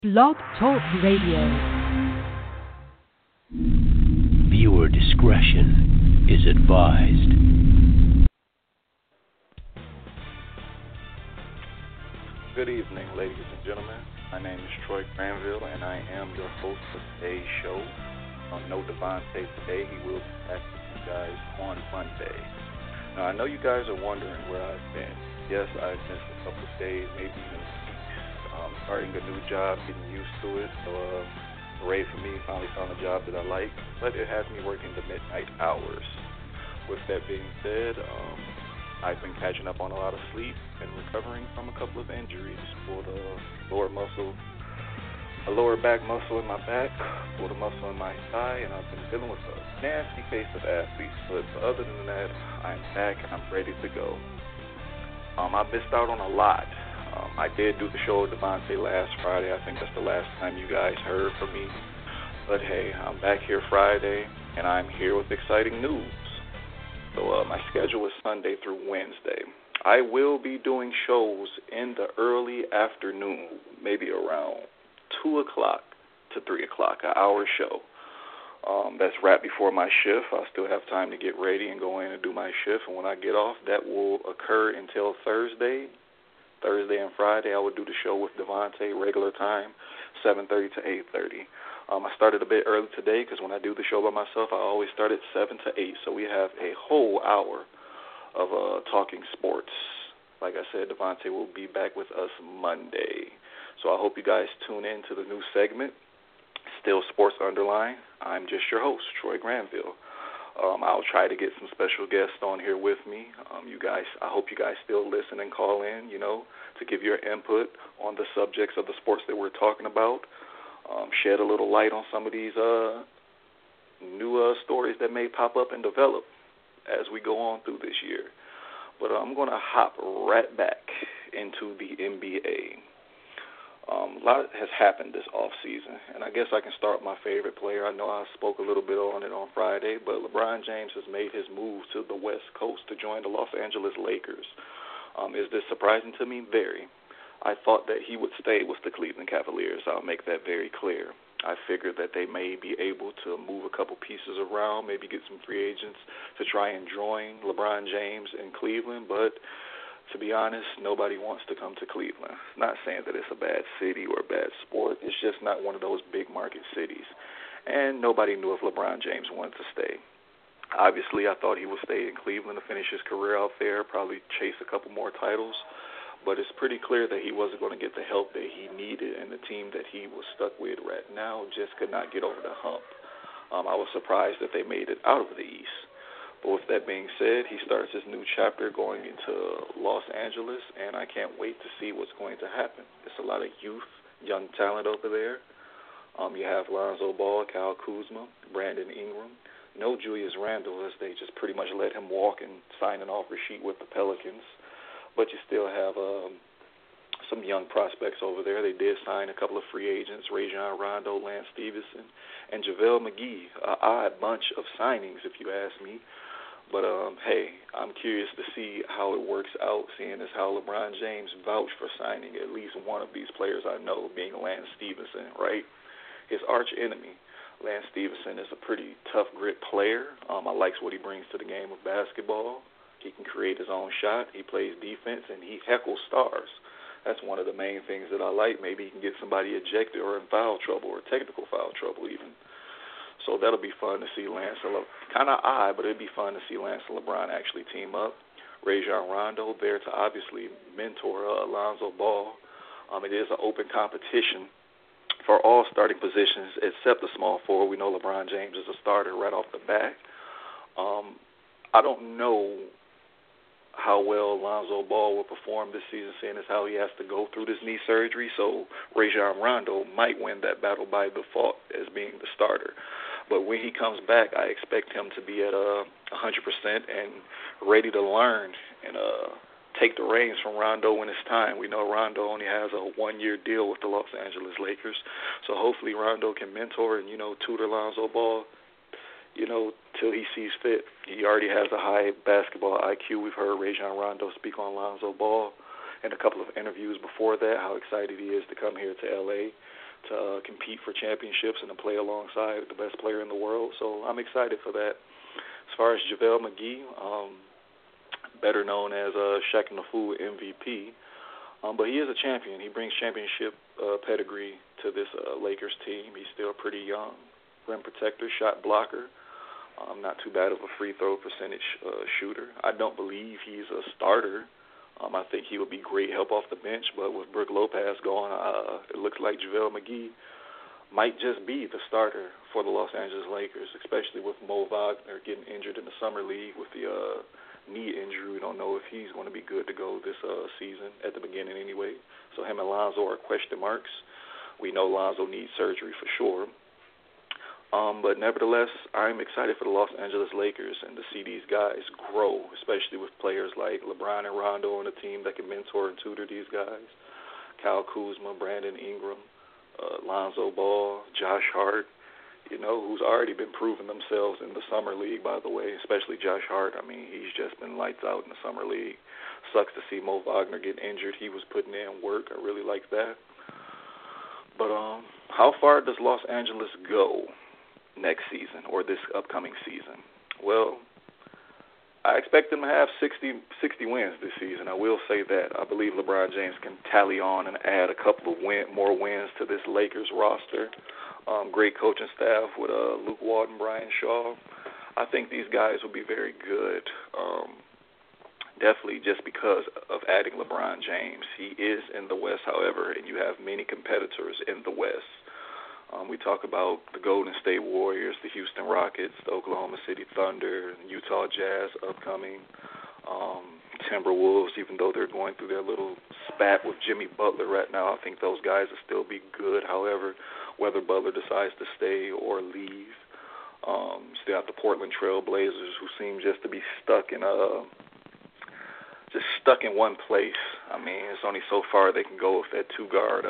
Blog Talk Radio. Viewer discretion is advised. Good evening, ladies and gentlemen. My name is Troy Granville, and I am your host for today's show. No Devontae today. He will be back with you guys on Monday. Now, I know you guys are wondering where I've been. Yes, I've missed a couple of days, maybe even weeks. Starting a new job, getting used to it. So, hooray for me, finally found a job that I like. But it has me working the midnight hours. With that being said, I've been catching up on a lot of sleep and recovering from a couple of injuries. Pulled a lower back muscle in my back, pulled a muscle in my thigh, and I've been dealing with a nasty case of athlete's foot. But other than that, I'm back and I'm ready to go. I missed out on a lot. I did do the show with Devontae last Friday. I think that's the last time you guys heard from me. But hey, I'm back here Friday, and I'm here with exciting news. So my schedule is Sunday through Wednesday. I will be doing shows in the early afternoon, maybe around 2 o'clock to 3 o'clock, an hour show. That's right before my shift. I'll still have time to get ready and go in and do my shift. And when I get off, that will occur until Thursday. Thursday and Friday, I will do the show with Devontae, regular time, 7:30 to 8:30. I started a bit early today because when I do the show by myself, I always start at 7 to 8. So we have a whole hour of talking sports. Like I said, Devontae will be back with us Monday. So I hope you guys tune in to the new segment, Still Sports Underline. I'm just your host, Troy Granville. I'll try to get some special guests on here with me. I hope you guys still listen and call in, to give your input on the subjects of the sports that we're talking about. Shed a little light on some of these new stories that may pop up and develop as we go on through this year. But I'm going to hop right back into the NBA. A lot has happened this offseason, and I guess I can start with my favorite player. I know I spoke a little bit on it on Friday, but LeBron James has made his move to the West Coast to join the Los Angeles Lakers. Is this surprising to me? Very. I thought that he would stay with the Cleveland Cavaliers. I'll make that very clear. I figured that they may be able to move a couple pieces around, maybe get some free agents to try and join LeBron James in Cleveland, but to be honest, nobody wants to come to Cleveland. Not saying that it's a bad city or a bad sport. It's just not one of those big market cities. And nobody knew if LeBron James wanted to stay. Obviously, I thought he would stay in Cleveland to finish his career out there, probably chase a couple more titles. But it's pretty clear that he wasn't going to get the help that he needed, and the team that he was stuck with right now just could not get over the hump. I was surprised that they made it out of the East. But with that being said, he starts his new chapter going into Los Angeles, and I can't wait to see what's going to happen. There's a lot of youth, young talent over there. You have Lonzo Ball, Kyle Kuzma, Brandon Ingram. No Julius Randle, as they just pretty much let him walk and sign an offer sheet with the Pelicans. But you still have some young prospects over there. They did sign a couple of free agents, Rajon Rondo, Lance Stevenson, and JaVale McGee. An odd bunch of signings, if you ask me. But, hey, I'm curious to see how it works out, seeing as how LeBron James vouched for signing at least one of these players I know, being Lance Stevenson, right? His arch enemy. Lance Stevenson is a pretty tough grit player. I like what he brings to the game of basketball. He can create his own shot. He plays defense, and he heckles stars. That's one of the main things that I like. Maybe he can get somebody ejected or in foul trouble or technical foul trouble even. So that'll be fun to see Lance and kind of odd, but it'd be fun to see Lance and LeBron actually team up. Rajon Rondo there to obviously mentor Lonzo Ball. It is an open competition for all starting positions except the small forward. We know LeBron James is a starter right off the bat. I don't know how well Lonzo Ball will perform this season, seeing as how he has to go through this knee surgery. So Rajon Rondo might win that battle by default as being the starter. But when he comes back, I expect him to be at 100% and ready to learn and take the reins from Rondo when it's time. We know Rondo only has a one-year deal with the Los Angeles Lakers. So hopefully Rondo can mentor and, tutor Lonzo Ball, till he sees fit. He already has a high basketball IQ. We've heard Rajon Rondo speak on Lonzo Ball in a couple of interviews before that, how excited he is to come here to L.A. compete for championships and to play alongside the best player in the world. So I'm excited for that. As far as JaVale McGee, better known as Shaq and the Fool MVP, but he is a champion. He brings championship pedigree to this Lakers team. He's still pretty young. Rim protector, shot blocker. Not too bad of a free throw percentage shooter. I don't believe he's a starter. I think he would be great help off the bench, but with Brook Lopez gone, it looks like JaVale McGee might just be the starter for the Los Angeles Lakers, especially with Mo Wagner getting injured in the summer league with the knee injury. We don't know if he's going to be good to go this season at the beginning anyway. So him and Lonzo are question marks. We know Lonzo needs surgery for sure. But nevertheless, I'm excited for the Los Angeles Lakers and to see these guys grow, especially with players like LeBron and Rondo on the team that can mentor and tutor these guys. Kyle Kuzma, Brandon Ingram, Lonzo Ball, Josh Hart, who's already been proving themselves in the summer league, by the way, especially Josh Hart. I mean, he's just been lights out in the summer league. Sucks to see Mo Wagner get injured. He was putting in work. I really like that. But how far does Los Angeles go next season or this upcoming season? Well, I expect them to have 60 wins this season. I will say that. I believe LeBron James can tally on and add a couple of more wins to this Lakers roster. Great coaching staff with Luke Walton, Brian Shaw. I think these guys will be very good. Definitely just because of adding LeBron James. He is in the West, however, and you have many competitors in the West. We talk about the Golden State Warriors, the Houston Rockets, the Oklahoma City Thunder, Utah Jazz upcoming, Timberwolves, even though they're going through their little spat with Jimmy Butler right now. I think those guys will still be good. However, whether Butler decides to stay or leave, still have the Portland Trail Blazers, who seem just to be stuck in one place. I mean, it's only so far they can go with that two-guard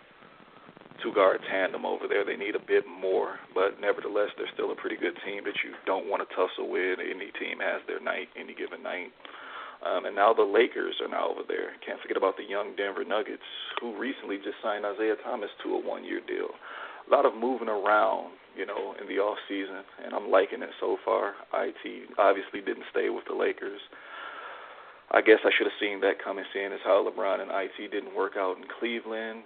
tandem over there. They need a bit more, but nevertheless, they're still a pretty good team that you don't want to tussle with. Any team has their night, any given night. And now the Lakers are now over there. Can't forget about the young Denver Nuggets, who recently just signed Isaiah Thomas to a one-year deal. A lot of moving around, in the off season, and I'm liking it so far. IT obviously didn't stay with the Lakers. I guess I should have seen that coming, seeing as how LeBron and IT didn't work out in Cleveland.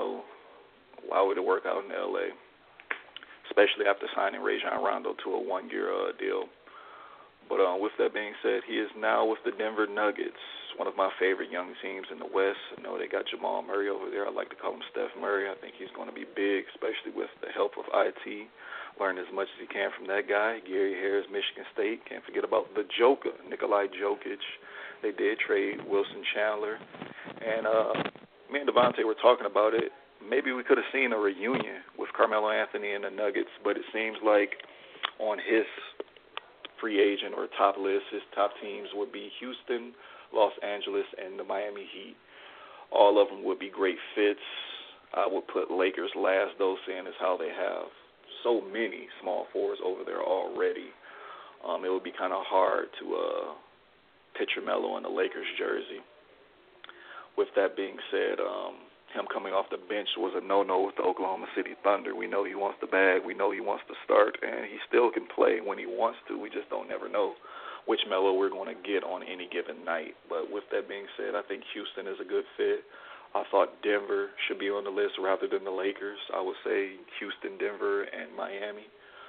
Why would it work out in L.A., especially after signing Rajon Rondo to a one-year deal? But with that being said, he is now with the Denver Nuggets, one of my favorite young teams in the West. I know they got Jamal Murray over there. I like to call him Steph Murray. I think he's going to be big, especially with the help of IT. Learn as much as he can from that guy. Gary Harris, Michigan State. Can't forget about the Joker, Nikolai Jokic. They did trade Wilson Chandler. And me and Devontae were talking about it. Maybe we could have seen a reunion with Carmelo Anthony and the Nuggets, but it seems like on his free agent or top list, his top teams would be Houston, Los Angeles, and the Miami Heat. All of them would be great fits. I would put Lakers last, though, seeing as how they have so many small forwards over there already. It would be kind of hard to picture Melo in the Lakers jersey. With that being said, him coming off the bench was a no-no with the Oklahoma City Thunder. We know he wants the bag. We know he wants to start, and he still can play when he wants to. We just don't never know which Melo we're going to get on any given night. But with that being said, I think Houston is a good fit. I thought Denver should be on the list rather than the Lakers. I would say Houston, Denver, and Miami.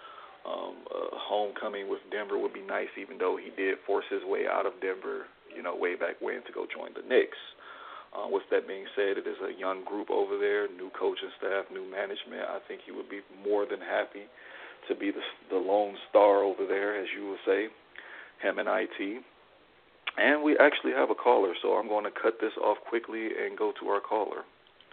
Homecoming with Denver would be nice, even though he did force his way out of Denver, way back when to go join the Knicks. With that being said, it is a young group over there, new coaching staff, new management. I think he would be more than happy to be the lone star over there, as you would say, him and IT. And we actually have a caller, so I'm going to cut this off quickly and go to our caller.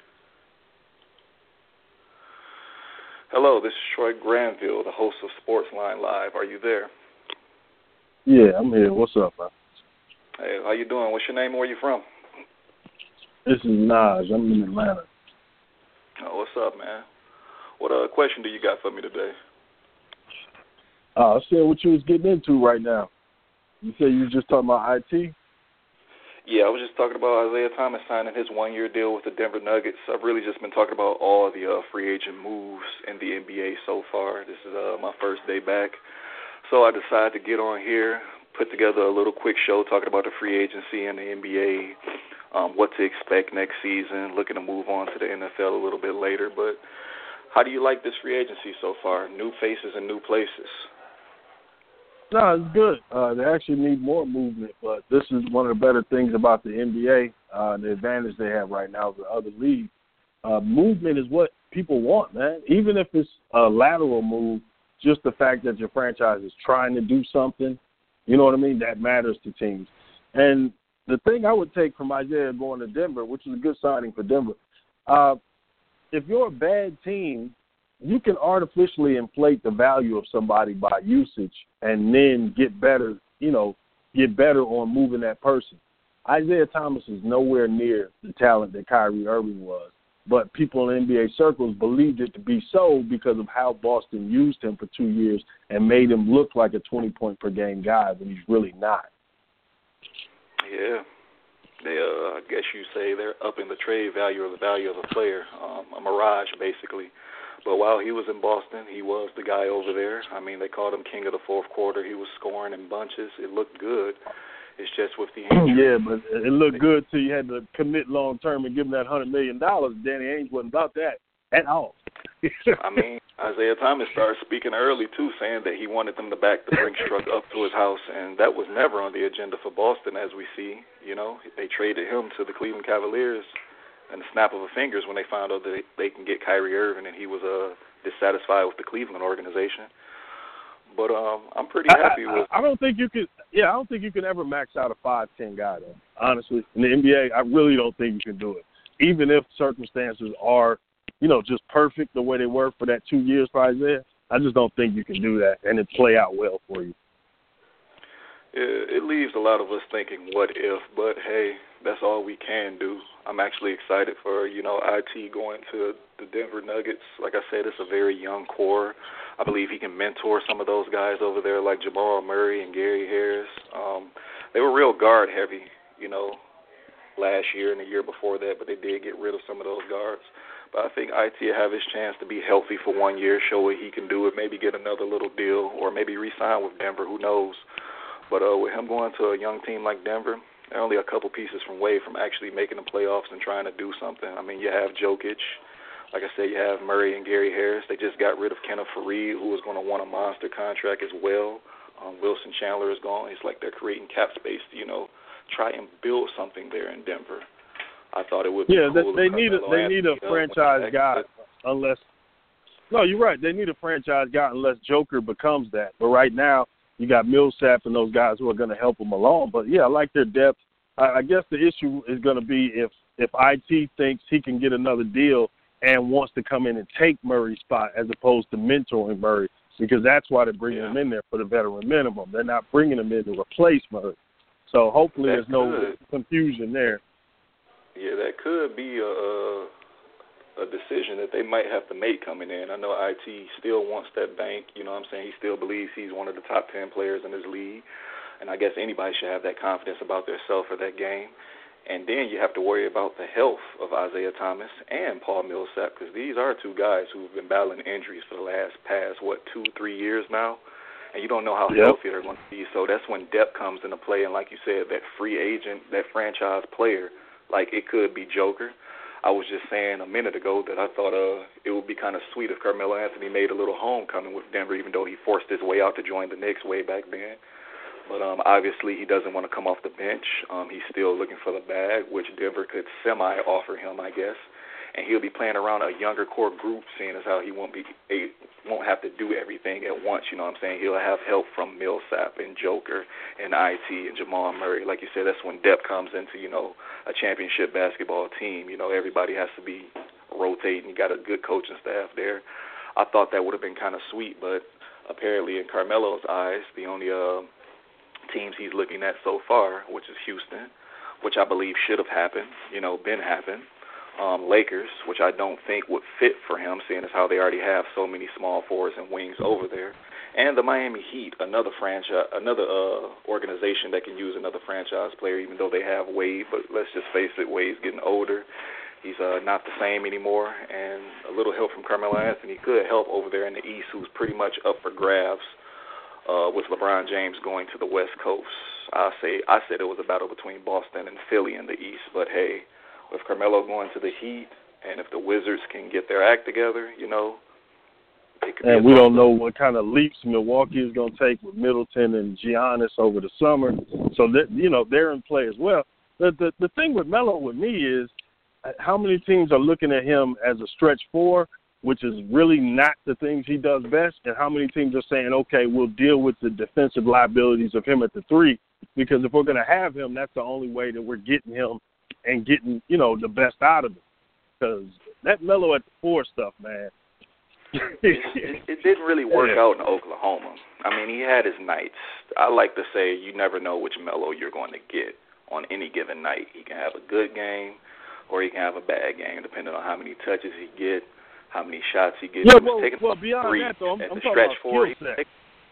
Hello, this is Troy Granville, the host of Sportsline Live. Are you there? Yeah, I'm here. What's up, man? Hey, how you doing? What's your name and where you from? This is Naj. I'm in Atlanta. Oh, what's up, man? What question do you got for me today? I said what you was getting into right now. You said you was just talking about IT? Yeah, I was just talking about Isaiah Thomas signing his one-year deal with the Denver Nuggets. I've really just been talking about all the free agent moves in the NBA so far. This is my first day back. So I decided to get on here, put together a little quick show talking about the free agency and the NBA, what to expect next season, looking to move on to the NFL a little bit later. But how do you like this free agency so far? New faces and new places. No, it's good. They actually need more movement, but this is one of the better things about the NBA, the advantage they have right now over other leagues. Movement is what people want, man. Even if it's a lateral move, just the fact that your franchise is trying to do something, you know what I mean, that matters to teams. And the thing I would take from Isaiah going to Denver, which is a good signing for Denver, if you're a bad team, you can artificially inflate the value of somebody by usage and then get better on moving that person. Isaiah Thomas is nowhere near the talent that Kyrie Irving was, but people in NBA circles believed it to be so because of how Boston used him for 2 years and made him look like a 20-point-per-game guy when he's really not. Yeah. They, I guess you say they're upping the trade value or the value of a player, a mirage, basically. But while he was in Boston, he was the guy over there. I mean, they called him king of the fourth quarter. He was scoring in bunches. It looked good. It's just with the injury. Yeah, but it looked good till you had to commit long-term and give him that $100 million. Danny Ainge wasn't about that at all. I mean, Isaiah Thomas started speaking early, too, saying that he wanted them to back the Brinks truck up to his house, and that was never on the agenda for Boston, as we see. You know, they traded him to the Cleveland Cavaliers and the snap of a fingers when they found out that they can get Kyrie Irving, and he was dissatisfied with the Cleveland organization. But I'm pretty happy with. I don't think you could. Yeah, I don't think you can ever max out a 5'10" guy, though. Honestly, in the NBA, I really don't think you can do it. Even if circumstances are, just perfect the way they were for that 2 years for Isaiah, I just don't think you can do that and it play out well for you. It leaves a lot of us thinking, what if? But, hey, that's all we can do. I'm actually excited for, IT going to the Denver Nuggets. Like I said, it's a very young core. I believe he can mentor some of those guys over there like Jamal Murray and Gary Harris. They were real guard-heavy, last year and the year before that, but they did get rid of some of those guards. But I think IT will have his chance to be healthy for 1 year, show what he can do it, maybe get another little deal or maybe re-sign with Denver, who knows. But with him going to a young team like Denver, they're only a couple pieces away from actually making the playoffs and trying to do something. I mean, you have Jokic. Like I said, you have Murray and Gary Harris. They just got rid of Kenneth Faried, who was going to want a monster contract as well. Wilson Chandler is gone. It's like they're creating cap space to, try and build something there in Denver. I thought it would be cool. They need a franchise guy unless – no, you're right. They need a franchise guy unless Joker becomes that. But right now, you got Millsap and those guys who are going to help them along. But, yeah, I like their depth. I guess the issue is going to be if IT thinks he can get another deal and wants to come in and take Murray's spot as opposed to mentoring Murray, because that's why they're bringing him in there for the veteran minimum. They're not bringing him in to replace Murray. So hopefully there's no confusion there. Yeah, that could be a decision that they might have to make coming in. I know IT still wants that bank. You know what I'm saying? He still believes he's one of the top 10 players in his league. And I guess anybody should have that confidence about themselves for that game. And then you have to worry about the health of Isaiah Thomas and Paul Millsap, because these are two guys who've been battling injuries for the past 2-3 years now. And you don't know how healthy they're going to be. So that's when depth comes into play. And like you said, that free agent, that franchise player, like it could be Joker. I was just saying a minute ago that I thought it would be kind of sweet if Carmelo Anthony made a little homecoming with Denver, even though he forced his way out to join the Knicks way back then. But obviously he doesn't want to come off the bench. He's still looking for the bag, which Denver could semi-offer him, I guess. And he'll be playing around a younger core group, seeing as how he won't have to do everything at once, you know what I'm saying? He'll have help from Millsap and Joker and IT and Jamal Murray. Like you said, that's when depth comes into, a championship basketball team. Everybody has to be rotating. You got a good coaching staff there. I thought that would have been kind of sweet, but apparently in Carmelo's eyes, the only teams he's looking at so far, which is Houston, which I believe should have happened, been happened. Lakers, which I don't think would fit for him, seeing as how they already have so many small forwards and wings over there. And the Miami Heat, another organization that can use another franchise player, even though they have Wade. But let's just face it, Wade's getting older. He's not the same anymore, and a little help from Carmelo Anthony could help over there in the East, who's pretty much up for grabs with LeBron James going to the West Coast. I said it was a battle between Boston and Philly in the East, but hey, with Carmelo going to the Heat, and if the Wizards can get their act together, you know, it could be. And we don't know what kind of leaps Milwaukee is going to take with Middleton and Giannis over the summer, so that, you know, they're in play as well. The thing with Melo with me is how many teams are looking at him as a stretch four, which is really not the things he does best, and how many teams are saying, okay, we'll deal with the defensive liabilities of him at the three, because if we're going to have him, that's the only way that we're getting him and getting, you know, the best out of him. Because that Melo at the four stuff, man. it didn't really work out in Oklahoma. I mean, he had his nights. I like to say you never know which Melo you're going to get on any given night. He can have a good game or he can have a bad game, depending on how many touches he gets, how many shots he gets. Yeah, well, beyond that, though, I'm talking about skill set.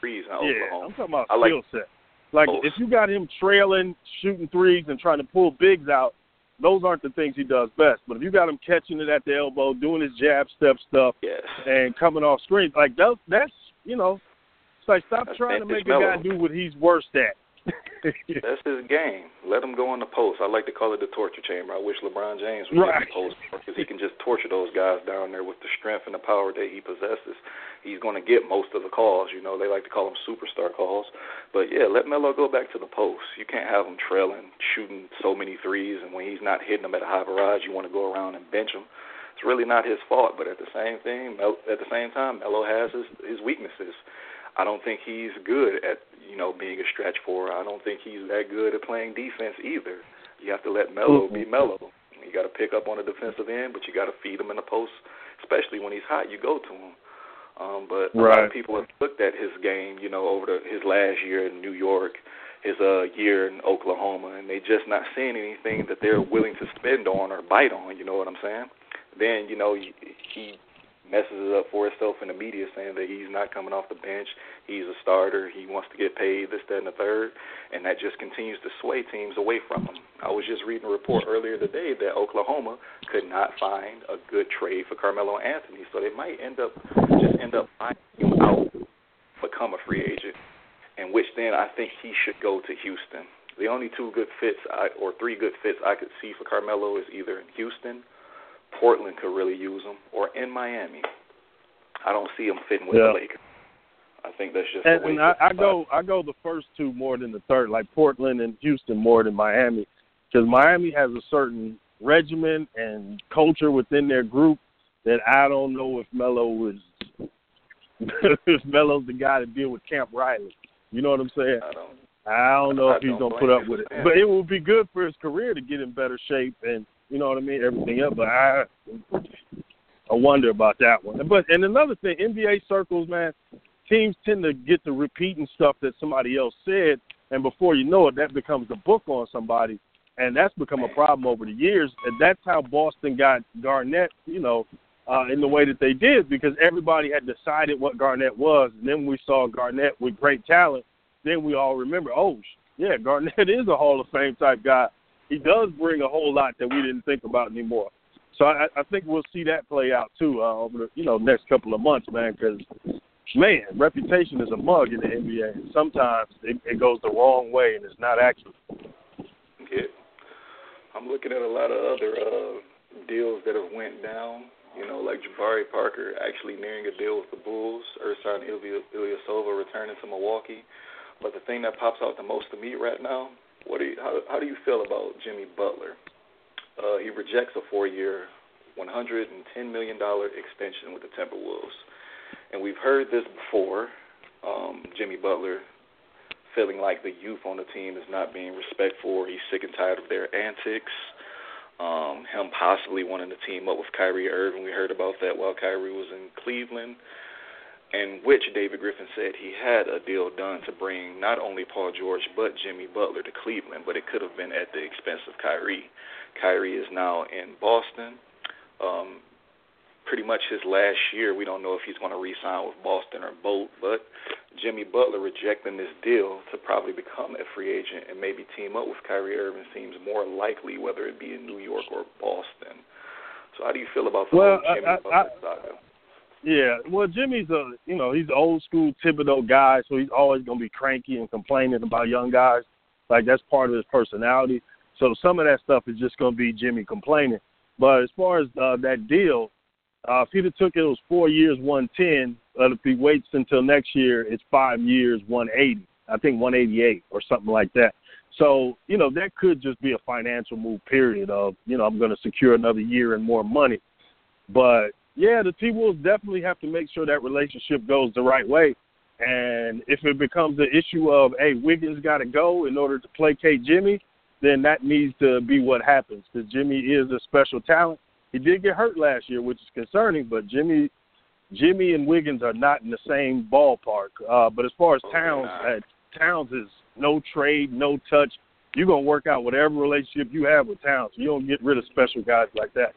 I'm talking about skill set. Like, if you got him trailing, shooting threes, and trying to pull bigs out, those aren't the things he does best. But if you got him catching it at the elbow, doing his jab step stuff, and coming off screens, like that's, you know, it's like stop trying to make a guy do what he's worst at. That's his game. Let him go on the post. I like to call it the torture chamber. I wish LeBron James would get the post because he can just torture those guys down there with the strength and the power that he possesses. He's going to get most of the calls. You know, they like to call them superstar calls. But, yeah, let Melo go back to the post. You can't have him trailing, shooting so many threes, and when he's not hitting them at a high barrage, you want to go around and bench him. It's really not his fault, but at the same time, Melo has his weaknesses. I don't think he's good at, you know, being a stretch four. I don't think he's that good at playing defense either. You have to let Melo be Melo. You got to pick up on the defensive end, but you got to feed him in the post, especially when he's hot. You go to him. But a lot of people have looked at his game, you know, over his last year in New York, his year in Oklahoma, and they just not seeing anything that they're willing to spend on or bite on. You know what I'm saying? Then, you know, he messes it up for himself in the media, saying that he's not coming off the bench, he's a starter, he wants to get paid, this, that, and the third, and that just continues to sway teams away from him. I was just reading a report earlier today that Oklahoma could not find a good trade for Carmelo Anthony, so they might end up finding him out, become a free agent, in which then I think he should go to Houston. The only three good fits I could see for Carmelo is either in Houston, Portland could really use him, or in Miami. I don't see him fitting with the Lakers. I think that's just the way. And I go the first two more than the third, like Portland and Houston more than Miami, because Miami has a certain regimen and culture within their group that I don't know if Melo if Melo's the guy to deal with Camp Riley. You know what I'm saying? I don't know if he's gonna put up with it, but it will be good for his career to get in better shape and, you know what I mean, everything else. But I wonder about that one. And another thing, NBA circles, man, teams tend to get to repeating stuff that somebody else said, and before you know it, that becomes the book on somebody, and that's become a problem over the years. And that's how Boston got Garnett, you know, in the way that they did, because everybody had decided what Garnett was, and then we saw Garnett with great talent. Then we all remember, Garnett is a Hall of Fame type guy. He does bring a whole lot that we didn't think about anymore. So I think we'll see that play out, too, over the next couple of months, man, because, man, reputation is a mug in the NBA. And sometimes it goes the wrong way, and it's not accurate. Yeah. I'm looking at a lot of other deals that have went down, you know, like Jabari Parker actually nearing a deal with the Bulls, Ersan Ilyasova returning to Milwaukee. But the thing that pops out the most to me right now, how do you feel about Jimmy Butler? He rejects a 4-year, $110 million extension with the Timberwolves. And we've heard this before, Jimmy Butler feeling like the youth on the team is not being respectful. He's sick and tired of their antics. Him possibly wanting to team up with Kyrie Irving. We heard about that while Kyrie was in Cleveland, in which David Griffin said he had a deal done to bring not only Paul George but Jimmy Butler to Cleveland, but it could have been at the expense of Kyrie. Kyrie is now in Boston, pretty much his last year. We don't know if he's going to re-sign with Boston or both, but Jimmy Butler rejecting this deal to probably become a free agent and maybe team up with Kyrie Irving seems more likely, whether it be in New York or Boston. So how do you feel about the whole Jimmy Butler saga? Yeah, well, Jimmy's he's an old school Thibodeau guy, so he's always going to be cranky and complaining about young guys. Like, that's part of his personality. So some of that stuff is just going to be Jimmy complaining. But as far as that deal, if he'd have took it, it was 4 years, 110. But if he waits until next year, it's 5 years, 180. I think 188 or something like that. So, that could just be a financial move, period, of, I'm going to secure another year and more money. But, yeah, the T-Wolves definitely have to make sure that relationship goes the right way. And if it becomes an issue of, hey, Wiggins got to go in order to placate Jimmy, then that needs to be what happens, because Jimmy is a special talent. He did get hurt last year, which is concerning, but Jimmy and Wiggins are not in the same ballpark. But as far as Towns is no trade, no touch. You're going to work out whatever relationship you have with Towns. You don't get rid of special guys like that.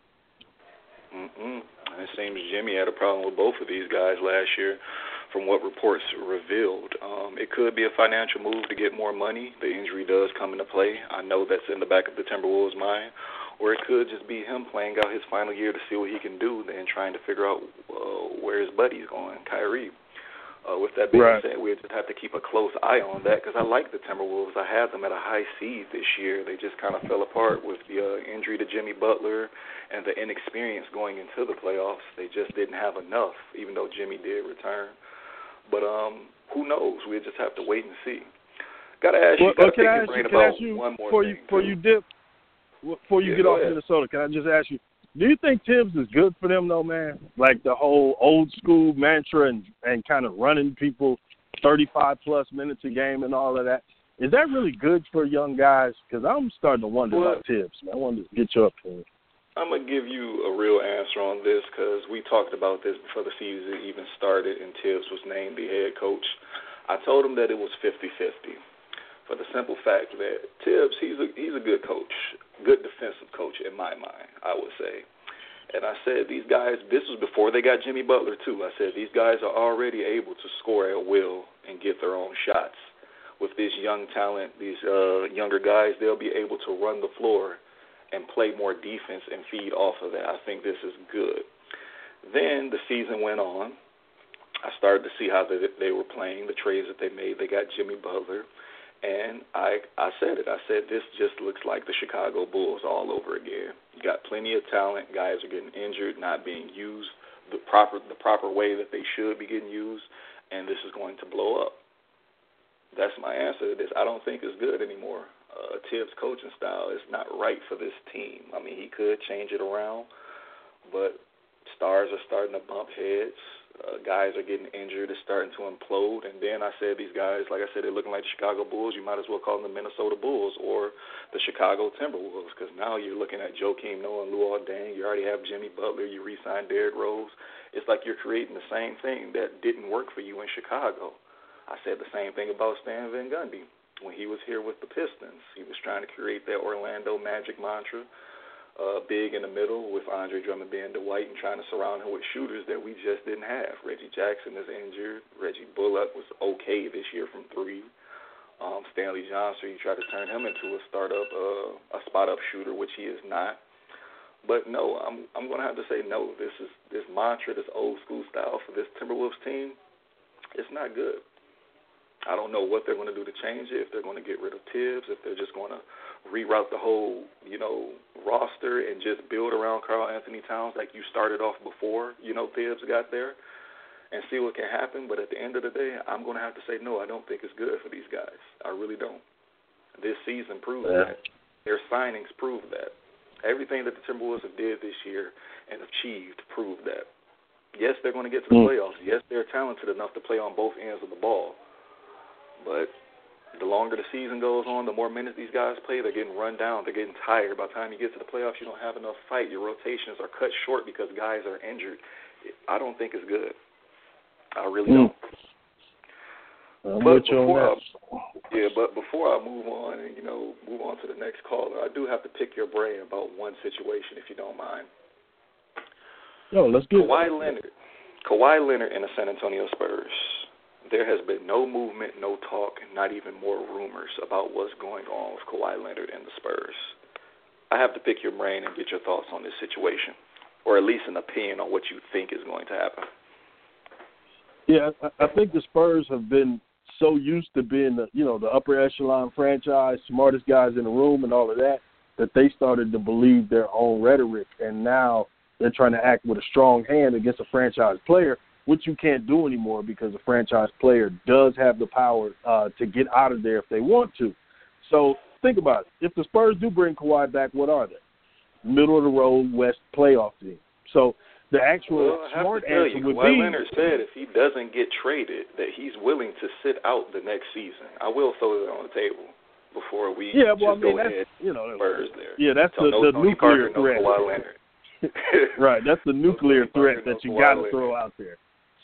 It seems Jimmy had a problem with both of these guys last year, from what reports revealed. It could be a financial move to get more money. The injury does come into play. I know that's in the back of the Timberwolves' mind. Or it could just be him playing out his final year to see what he can do, then trying to figure out where his buddy's going, Kyrie. With that being said, we just have to keep a close eye on that, because I like the Timberwolves. I had them at a high seed this year. They just kind of fell apart with the injury to Jimmy Butler and the inexperience going into the playoffs. They just didn't have enough, even though Jimmy did return. But who knows? We just have to wait and see. Got to ask you, pick your brain about one more thing. Before you get off Minnesota, can I just ask you, do you think Tibbs is good for them, though, man? Like the whole old school mantra and kind of running people 35-plus minutes a game and all of that. Is that really good for young guys? Because I'm starting to wonder about Tibbs. I wanted to get your opinion. I'm going to give you a real answer on this, because we talked about this before the season even started and Tibbs was named the head coach. I told him that it was 50-50. For the simple fact that Tibbs, he's a good coach, good defensive coach in my mind, I would say. And I said these guys, this was before they got Jimmy Butler too. I said these guys are already able to score at will and get their own shots. With this young talent, these younger guys, they'll be able to run the floor and play more defense and feed off of that. I think this is good. Then the season went on. I started to see how they were playing, the trades that they made. They got Jimmy Butler. And I said it. I said this just looks like the Chicago Bulls all over again. You got plenty of talent. Guys are getting injured, not being used the proper way that they should be getting used, and this is going to blow up. That's my answer to this. I don't think it's good anymore. Tibbs' coaching style is not right for this team. I mean, he could change it around, but stars are starting to bump heads. Guys are getting injured. It's starting to implode. And then I said these guys, like I said, they're looking like the Chicago Bulls. You might as well call them the Minnesota Bulls or the Chicago Timberwolves, because now you're looking at Joakim Noah and Luol Deng. You already have Jimmy Butler. You re-signed Derrick Rose. It's like you're creating the same thing that didn't work for you in Chicago. I said the same thing about Stan Van Gundy when he was here with the Pistons. He was trying to create that Orlando Magic mantra. Big in the middle with Andre Drummond being Dwight and trying to surround him with shooters that we just didn't have. Reggie Jackson is injured. Reggie Bullock was okay this year from three. Stanley Johnson, you try to turn him into a spot-up shooter, which he is not. But no, I'm going to have to say no. This mantra, this old school style for this Timberwolves team, it's not good. I don't know what they're going to do to change it, if they're going to get rid of Tibbs, if they're just going to reroute the whole, roster and just build around Karl Anthony Towns like you started off before, Tibbs got there, and see what can happen. But at the end of the day, I'm going to have to say no, I don't think it's good for these guys. I really don't. This season proves that. Their signings prove that. Everything that the Timberwolves have did this year and achieved prove that. Yes, they're going to get to the playoffs. Yes, they're talented enough to play on both ends of the ball. But the longer the season goes on, the more minutes these guys play, they're getting run down. They're getting tired. By the time you get to the playoffs, you don't have enough fight. Your rotations are cut short because guys are injured. I don't think it's good. I really don't. But before I move on and, move on to the next caller, I do have to pick your brain about one situation, if you don't mind. Yo, let's get Kawhi Leonard and the San Antonio Spurs. There has been no movement, no talk, not even more rumors about what's going on with Kawhi Leonard and the Spurs. I have to pick your brain and get your thoughts on this situation, or at least an opinion on what you think is going to happen. Yeah, I think the Spurs have been so used to being the upper echelon franchise, smartest guys in the room and all of that they started to believe their own rhetoric, and now they're trying to act with a strong hand against a franchise player, which you can't do anymore because a franchise player does have the power to get out of there if they want to. So think about it. If the Spurs do bring Kawhi back, what are they? Middle of the road West playoff team. So the actual smart answer would be Kawhi Leonard said if he doesn't get traded that he's willing to sit out the next season. I will throw it on the table before we go ahead. Spurs there. Yeah, that's so the Tony nuclear Parker, threat. No Kawhi Leonard. Right, that's the nuclear threat no that you got to throw out there.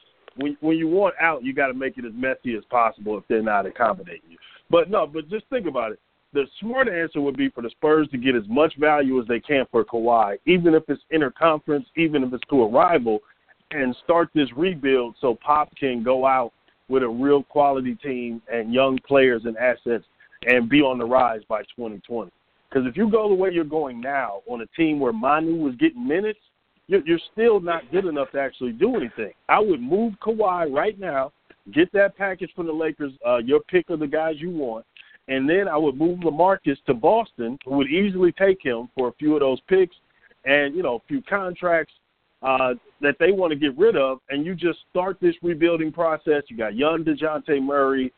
When you want out, you got to make it as messy as possible if they're not accommodating you. But just think about it. The smart answer would be for the Spurs to get as much value as they can for Kawhi, even if it's interconference, even if it's to a rival, and start this rebuild so Pop can go out with a real quality team and young players and assets and be on the rise by 2020. Because if you go the way you're going now on a team where Manu was getting minutes, you're still not good enough to actually do anything. I would move Kawhi right now, get that package from the Lakers, your pick of the guys you want, and then I would move LaMarcus to Boston, who would easily take him for a few of those picks and, a few contracts that they want to get rid of, and you just start this rebuilding process. You got young DeJounte Murray,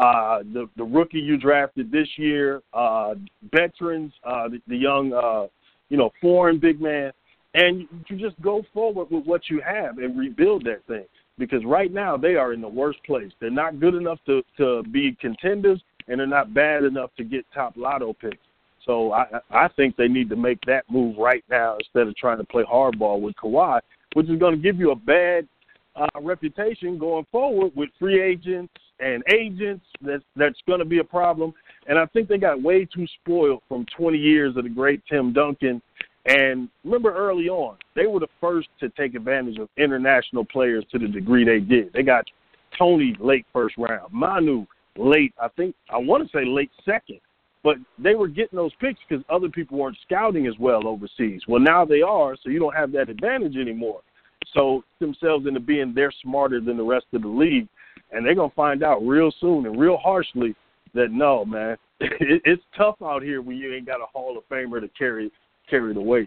the rookie you drafted this year, veterans, the young, foreign big man, and you just go forward with what you have and rebuild that thing. Because right now they are in the worst place. They're not good enough to be contenders, and they're not bad enough to get top lotto picks. So I think they need to make that move right now instead of trying to play hardball with Kawhi, which is going to give you a bad reputation going forward with free agents and agents. That's going to be a problem. And I think they got way too spoiled from 20 years of the great Tim Duncan. And remember early on, they were the first to take advantage of international players to the degree they did. They got Tony late first round, Manu late, I want to say late second. But they were getting those picks because other people weren't scouting as well overseas. Well, now they are, so you don't have that advantage anymore. So themselves into being they're smarter than the rest of the league, and they're going to find out real soon and real harshly that, no, man, it's tough out here when you ain't got a Hall of Famer to carry the weight.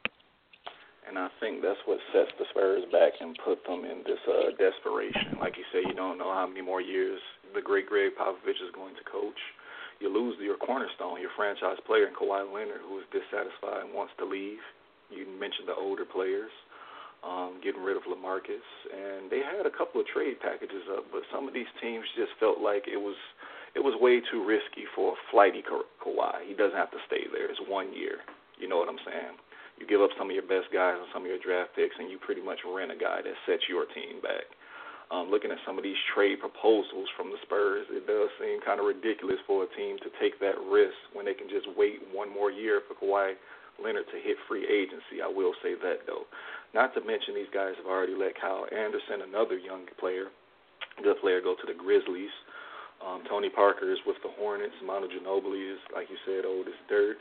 And I think that's what sets the Spurs back and put them in this desperation. Like you say, you don't know how many more years the great Greg Popovich is going to coach. You lose your cornerstone, your franchise player in Kawhi Leonard, who is dissatisfied and wants to leave. You mentioned the older players, getting rid of LaMarcus. And they had a couple of trade packages up, but some of these teams just felt like it was way too risky for a flighty Kawhi. He doesn't have to stay there. It's 1 year. You know what I'm saying? You give up some of your best guys and some of your draft picks, and you pretty much rent a guy that sets your team back. Looking at some of these trade proposals from the Spurs, it does seem kind of ridiculous for a team to take that risk when they can just wait 1 more year for Kawhi Leonard to hit free agency. I will say that, though. Not to mention these guys have already let Kyle Anderson, another young player, good player, go to the Grizzlies. Tony Parker is with the Hornets. Manu Ginobili is, like you said, old as dirt.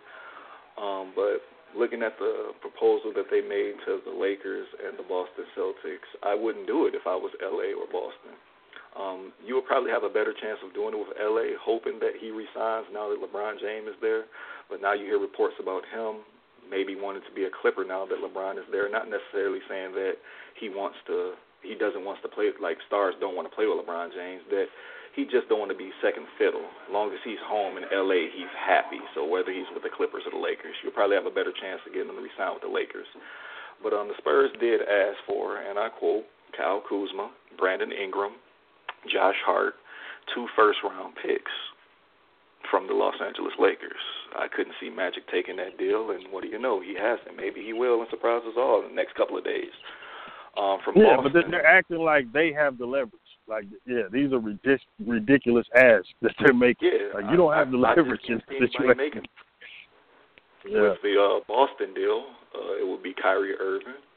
But looking at the proposal that they made to the Lakers and the Boston Celtics, I wouldn't do it if I was L.A. or Boston. You would probably have a better chance of doing it with L.A., hoping that he resigns now that LeBron James is there. But now you hear reports about him maybe wanting to be a Clipper now that LeBron is there, not necessarily saying that he doesn't want to play, like stars don't want to play with LeBron James, that he just don't want to be second fiddle. As long as he's home in L.A., he's happy. So whether he's with the Clippers or the Lakers, you'll probably have a better chance of getting him to resign with the Lakers. But the Spurs did ask for, and I quote, Kyle Kuzma, Brandon Ingram, Josh Hart, 2 first-round picks from the Los Angeles Lakers. I couldn't see Magic taking that deal, and what do you know? He hasn't. Maybe he will and surprise us all in the next couple of days. From Boston, but they're acting like they have the leverage. Like, yeah, these are ridiculous asks that they're making. Yeah, like, you don't have the leverage in this situation. With the Boston deal, it would be Kyrie Irving,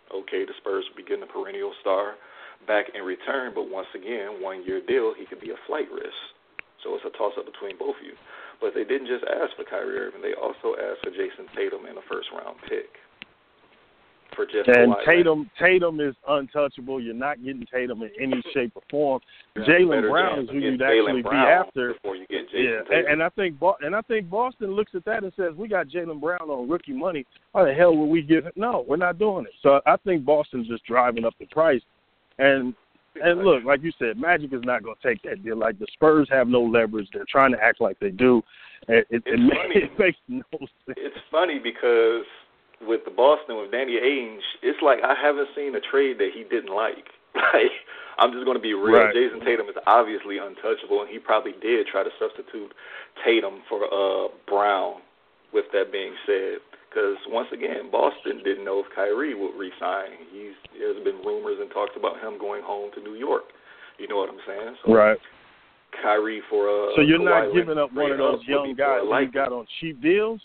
okay, the Spurs would be getting a perennial star back in return, but once again, 1-year deal, he could be a flight risk. So it's a toss-up between both of you. But they didn't just ask for Kyrie Irving. They also asked for Jason Tatum and a first-round pick. For just and Tatum is untouchable. You're not getting Tatum in any shape or form. Jaylen Brown is who you'd actually be after. Before you get Jason Tatum. And I think Boston looks at that and says, we got Jaylen Brown on rookie money. Why the hell would we give him? No, we're not doing it. So I think Boston's just driving up the price. And look, like you said, Magic is not going to take that deal. Like, the Spurs have no leverage. They're trying to act like they do. It makes no sense. It's funny because with the Boston, with Danny Ainge, it's like I haven't seen a trade that he didn't like. Like, I'm just going to be real. Right. Jason Tatum is obviously untouchable, and he probably did try to substitute Tatum for Brown, with that being said. Because, once again, Boston didn't know if Kyrie would re-sign. There's been rumors and talks about him going home to New York. You know what I'm saying? So, right. Kyrie for So you're Kawhi not giving up one of those young guys you got on cheap deals?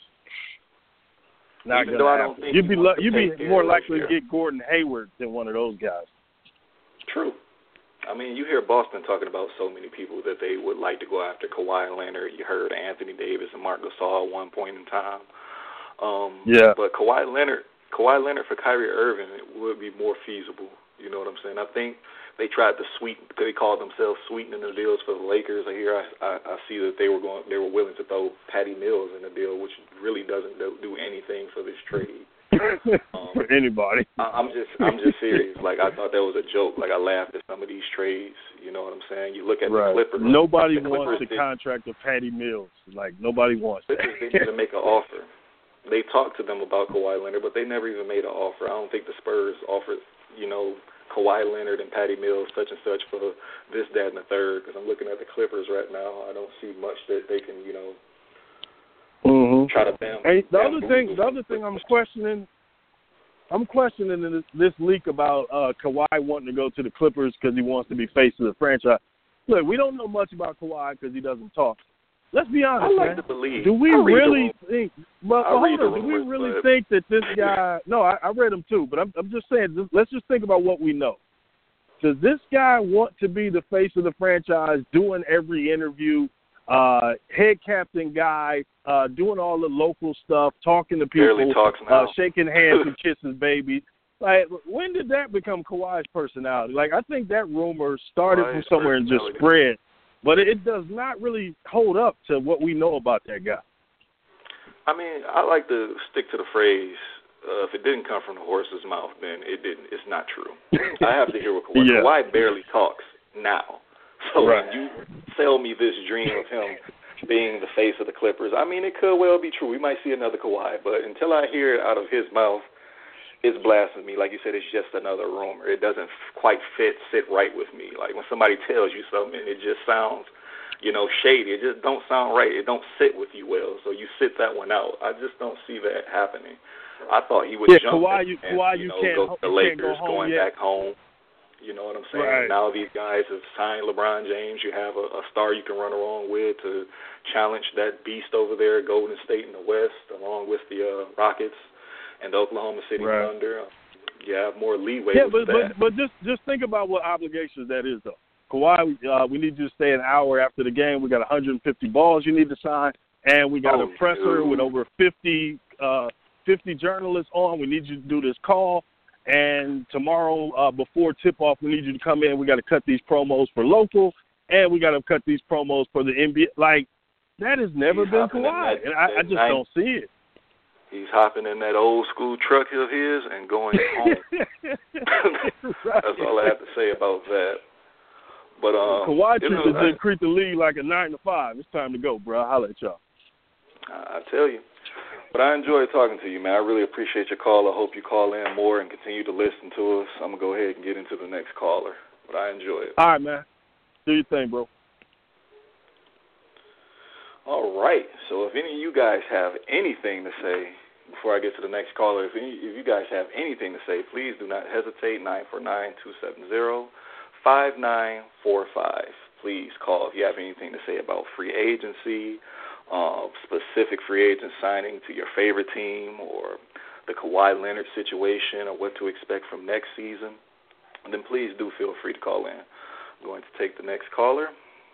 Not Even though I don't think you'd be more likely to get Gordon Hayward than one of those guys. True. I mean, you hear Boston talking about so many people that they would like to go after. Kawhi Leonard. You heard Anthony Davis and Marc Gasol at one point in time. But Kawhi Leonard for Kyrie Irving would be more feasible. You know what I'm saying? I think they tried to they called themselves sweetening the deals for the Lakers. I see that they were willing to throw Patty Mills in the deal, which really doesn't do anything for this trade. For anybody. I'm just serious. Like, I thought that was a joke. Like, I laughed at some of these trades. You know what I'm saying? You look at the Clippers. Nobody wants the contract of Patty Mills. Like, nobody wants that. They didn't even make an offer. They talked to them about Kawhi Leonard, but they never even made an offer. I don't think the Spurs offered, Kawhi Leonard and Patty Mills such and such for this, that, and the third. Because I'm looking at the Clippers right now. I don't see much that they can, try to bam. Hey, the other thing I'm questioning this leak about Kawhi wanting to go to the Clippers because he wants to be face of the franchise. Look, we don't know much about Kawhi because he doesn't talk. Let's be honest, I like to believe. Do we really think? But hold on, do we really think that this guy? No, I read him too, but I'm just saying. Let's just think about what we know. Does this guy want to be the face of the franchise, doing every interview, head captain guy, doing all the local stuff, talking to people, barely talks now. shaking hands and kissing babies? Like, when did that become Kawhi's personality? Like, I think that rumor started from somewhere and just spread. But it does not really hold up to what we know about that guy. I mean, I like to stick to the phrase, if it didn't come from the horse's mouth, then it didn't. It's not true. I have to hear what Kawhi. Yeah. Kawhi barely talks now. So when you sell me this dream of him being the face of the Clippers, I mean, it could well be true. We might see another Kawhi. But until I hear it out of his mouth, it's blasphemy. Like you said, it's just another rumor. It doesn't quite sit right with me. Like when somebody tells you something, it just sounds, shady. It just don't sound right. It don't sit with you well. So you sit that one out. I just don't see that happening. I thought he would jump Kawhi, go to the Lakers, going back home. You know what I'm saying? Right. Now these guys have signed LeBron James. You have a star you can run along with to challenge that beast over there, Golden State in the West, along with the Rockets and the Oklahoma City Thunder. You have more leeway with that. But just think about what obligations that is, though. Kawhi, we need you to stay an hour after the game. We got 150 balls you need to sign, and we got a presser with over 50 journalists on. We need you to do this call. And tomorrow, before tip-off, we need you to come in. We got to cut these promos for local, and we got to cut these promos for the NBA. Like, that has never been Kawhi, and I just don't see it. He's hopping in that old-school truck of his and going home. That's all I have to say about that. But Kawhi didn't treat the league like a 9 to 5. It's time to go, bro. I'll holler at y'all. I tell you. But I enjoyed talking to you, man. I really appreciate your call. I hope you call in more and continue to listen to us. I'm going to go ahead and get into the next caller. But I enjoy it. All right, man. Do your thing, bro. All right. So if any of you guys have anything to say, before I get to the next caller, if you guys have anything to say, please do not hesitate. 949-270-5945. Please call if you have anything to say about free agency, specific free agent signing to your favorite team, or the Kawhi Leonard situation or what to expect from next season, then please do feel free to call in. I'm going to take the next caller.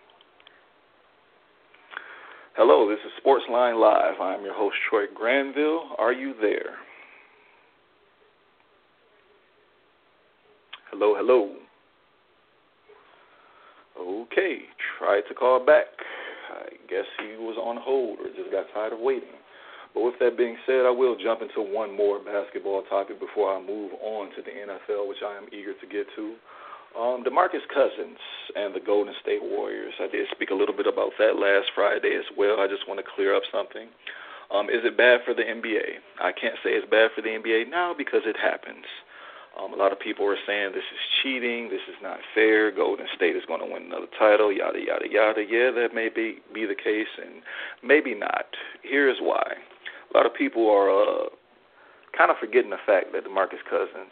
Hello, this is Sportsline Live. I'm your host, Troy Granville. Are you there? Hello, hello. Okay, tried to call back. I guess he was on hold or just got tired of waiting. But with that being said, I will jump into one more basketball topic before I move on to the NFL, which I am eager to get to. DeMarcus Cousins and the Golden State Warriors. I did speak a little bit about that last Friday as well. I just want to clear up something. Is it bad for the NBA? I can't say it's bad for the NBA now because it happens. A lot of people are saying this is cheating, this is not fair, Golden State is going to win another title, yada, yada, yada. Yeah, that may be the case, and maybe not. Here's why. A lot of people are kind of forgetting the fact that DeMarcus Cousins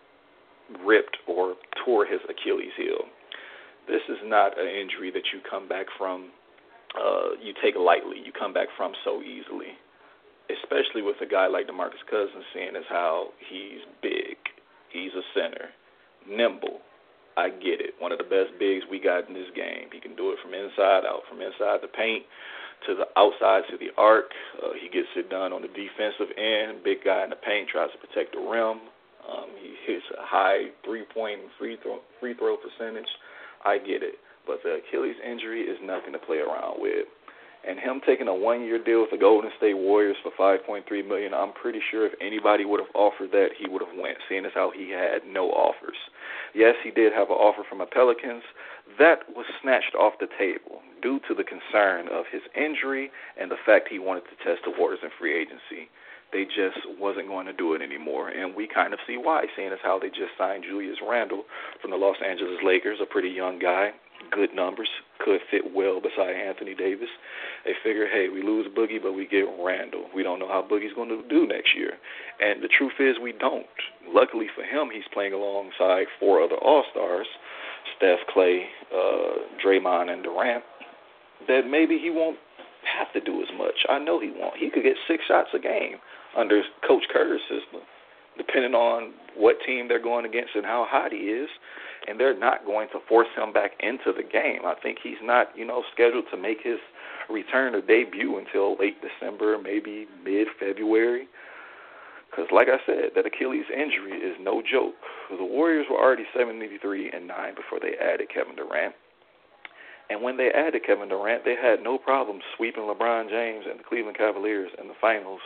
ripped or tore his Achilles heel. This is not an injury that you come back from, you take lightly, you come back from so easily, especially with a guy like DeMarcus Cousins, seeing as how he's big, he's a center, nimble. I get it. One of the best bigs we got in this game. He can do it from inside out, from inside the paint to the outside to the arc. He gets it done on the defensive end. Big guy in the paint, tries to protect the rim. He hits a high three-point free throw percentage. I get it. But the Achilles injury is nothing to play around with. And him taking a one-year deal with the Golden State Warriors for $5.3 million, I'm pretty sure if anybody would have offered that, he would have went, seeing as how he had no offers. Yes, he did have an offer from the Pelicans. That was snatched off the table due to the concern of his injury and the fact he wanted to test the waters in free agency. They just wasn't going to do it anymore, and we kind of see why, seeing as how they just signed Julius Randle from the Los Angeles Lakers, a pretty young guy, good numbers, could fit well beside Anthony Davis. They figure, hey, we lose Boogie, but we get Randle. We don't know how Boogie's going to do next year, and the truth is we don't. Luckily for him, he's playing alongside 4 other All-Stars, Steph, Clay, Draymond, and Durant, that maybe he won't have to do as much. I know he won't. He could get 6 shots a game under Coach Kerr's system, depending on what team they're going against and how hot he is, and they're not going to force him back into the game. I think he's not, scheduled to make his return or debut until late December, maybe mid-February, because like I said, that Achilles injury is no joke. The Warriors were already 73-9 before they added Kevin Durant. And when they added Kevin Durant, they had no problem sweeping LeBron James and the Cleveland Cavaliers in the finals.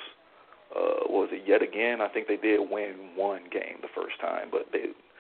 Was it yet again? I think they did win 1 game the first time, but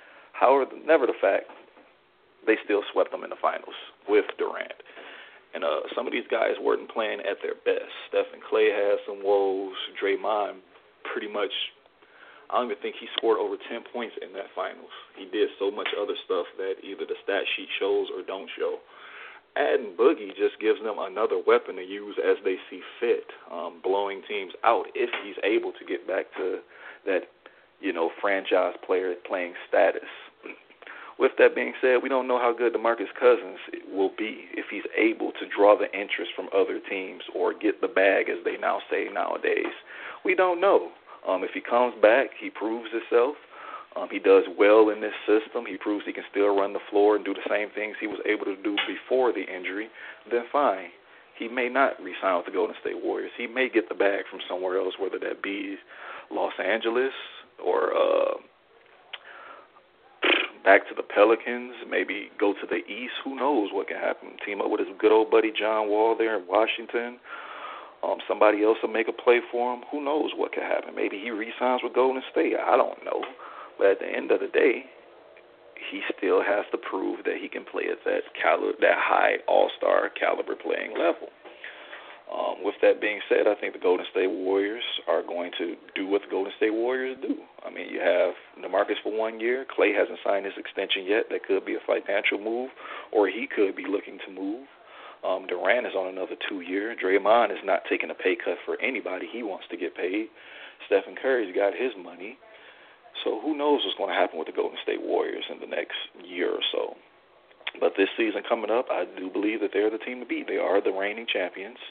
never the fact, they still swept them in the finals with Durant. And some of these guys weren't playing at their best. Steph and Clay had some woes. Draymond pretty much, I don't even think he scored over 10 points in that finals. He did so much other stuff that either the stat sheet shows or don't show. Adding Boogie just gives them another weapon to use as they see fit, blowing teams out if he's able to get back to that, franchise player playing status. With that being said, we don't know how good DeMarcus Cousins will be if he's able to draw the interest from other teams or get the bag, as they now say nowadays. We don't know. If he comes back, he proves himself. He does well in this system. He proves he can still run the floor and do the same things he was able to do before the injury. Then fine. He may not re-sign with the Golden State Warriors. He may get the bag from somewhere else, whether that be Los Angeles or back to the Pelicans, maybe go to the East. Who knows what can happen? Team up with his good old buddy John Wall there in Washington. Somebody else will make a play for him. Who knows what can happen? Maybe he re-signs with Golden State. I don't know. But at the end of the day, he still has to prove that he can play at that high all-star caliber playing level. With that being said, I think the Golden State Warriors are going to do what the Golden State Warriors do. I mean, you have DeMarcus for 1 year. Clay hasn't signed his extension yet. That could be a financial move, or he could be looking to move. Durant is on another 2-year. Draymond is not taking a pay cut for anybody. He wants to get paid. Stephen Curry's got his money. So who knows what's going to happen with the Golden State Warriors in the next year or so. But this season coming up, I do believe that they're the team to beat. They are the reigning champions.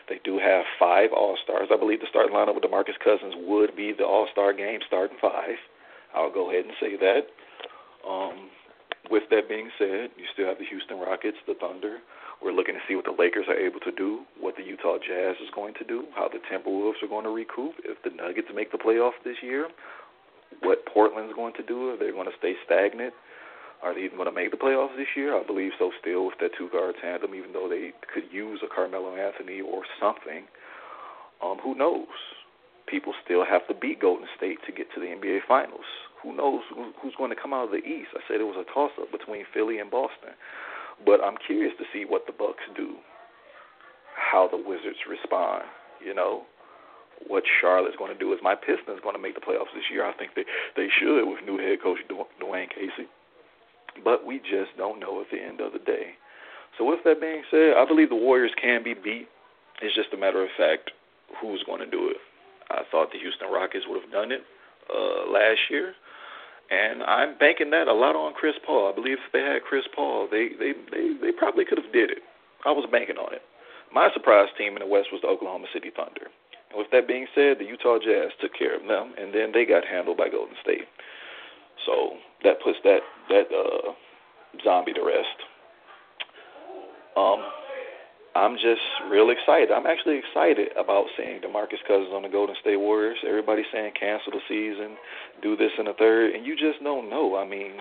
They do have 5 All-Stars. I believe the starting lineup with DeMarcus Cousins would be the All-Star game starting 5. I'll go ahead and say that. With that being said, you still have the Houston Rockets, the Thunder. We're looking to see what the Lakers are able to do, what the Utah Jazz is going to do, how the Timberwolves are going to recoup, if the Nuggets make the playoffs this year, what Portland's going to do, if they're going to stay stagnant. Are they even going to make the playoffs this year? I believe so still with that 2-guard tandem, even though they could use a Carmelo Anthony or something. Who knows? People still have to beat Golden State to get to the NBA Finals. Who knows who's going to come out of the East? I said it was a toss-up between Philly and Boston. But I'm curious to see what the Bucks do, how the Wizards respond, what Charlotte's going to do. Is my Pistons going to make the playoffs this year? I think they should with new head coach Dwayne Casey. But we just don't know at the end of the day. So with that being said, I believe the Warriors can be beat. It's just a matter of fact who's going to do it. I thought the Houston Rockets would have done it last year. And I'm banking that a lot on Chris Paul. I believe if they had Chris Paul, they probably could have did it. I was banking on it. My surprise team in the West was the Oklahoma City Thunder. And with that being said, the Utah Jazz took care of them, and then they got handled by Golden State. So that puts that zombie to rest. I'm just real excited. I'm actually excited about seeing DeMarcus Cousins on the Golden State Warriors. Everybody's saying cancel the season, do this in the third, and you just don't know. I mean,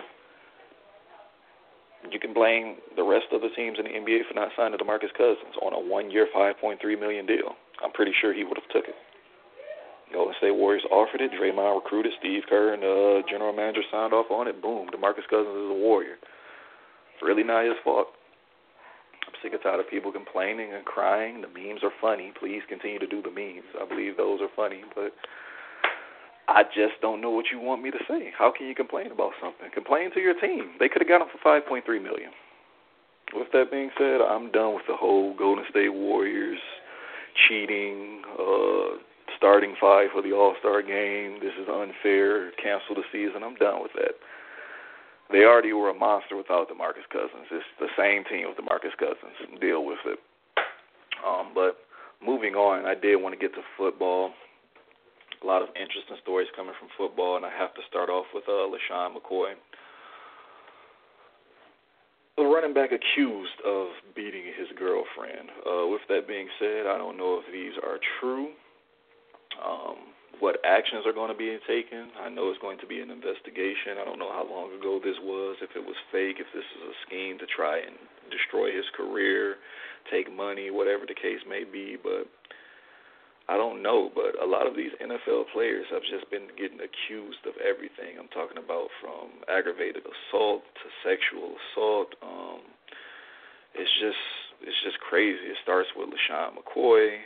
you can blame the rest of the teams in the NBA for not signing DeMarcus Cousins on a 1-year, $5.3 million deal. I'm pretty sure he would have took it. Golden State Warriors offered it. Draymond recruited. Steve Kerr and the general manager signed off on it. Boom, DeMarcus Cousins is a Warrior. It's really not his fault. I'm sick and tired of people complaining and crying. The memes are funny. Please continue to do the memes. I believe those are funny, but I just don't know what you want me to say. How can you complain about something? Complain to your team. They could have got him for $5.3 million. With that being said, I'm done with the whole Golden State Warriors cheating, starting 5 for the All-Star game. This is unfair. Cancel the season. I'm done with that. They already were a monster without DeMarcus Cousins. It's the same team with DeMarcus Cousins. Deal with it. But moving on, I did want to get to football. A lot of interesting stories coming from football, and I have to start off with LaShawn McCoy. The running back accused of beating his girlfriend. With that being said, I don't know if these are true. What actions are going to be taken. I know it's going to be an investigation. I don't know how long ago this was, if it was fake, if this is a scheme to try and destroy his career, take money, whatever the case may be. But I don't know. But a lot of these NFL players have just been getting accused of everything. I'm talking about from aggravated assault to sexual assault. It's just crazy. It starts with LaShawn McCoy.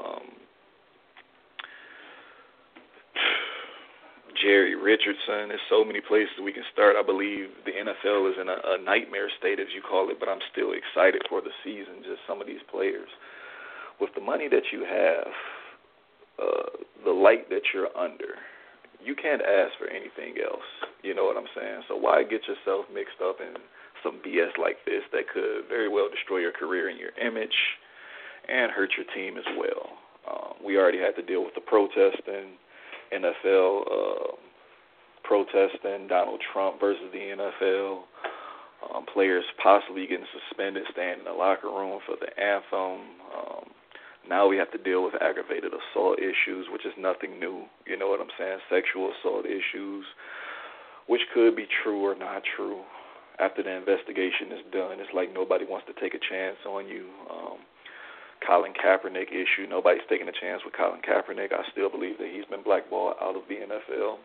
Jerry Richardson. There's so many places we can start. I believe the NFL is in a nightmare state, as you call it, but I'm still excited for the season, just some of these players. With the money that you have, the light that you're under, you can't ask for anything else. You know what I'm saying? So why get yourself mixed up in some BS like this that could very well destroy your career and your image and hurt your team as well? We already had to deal with the protesting, NFL protesting, Donald Trump versus the NFL, players possibly getting suspended, staying in the locker room for the anthem. Now we have to deal with aggravated assault issues, which is nothing new. You know what I'm saying? Sexual assault issues, which could be true or not true. After the investigation is done, it's like nobody wants to take a chance on you. Colin Kaepernick issue. Nobody's taking a chance with Colin Kaepernick. I still believe that he's been blackballed out of the NFL.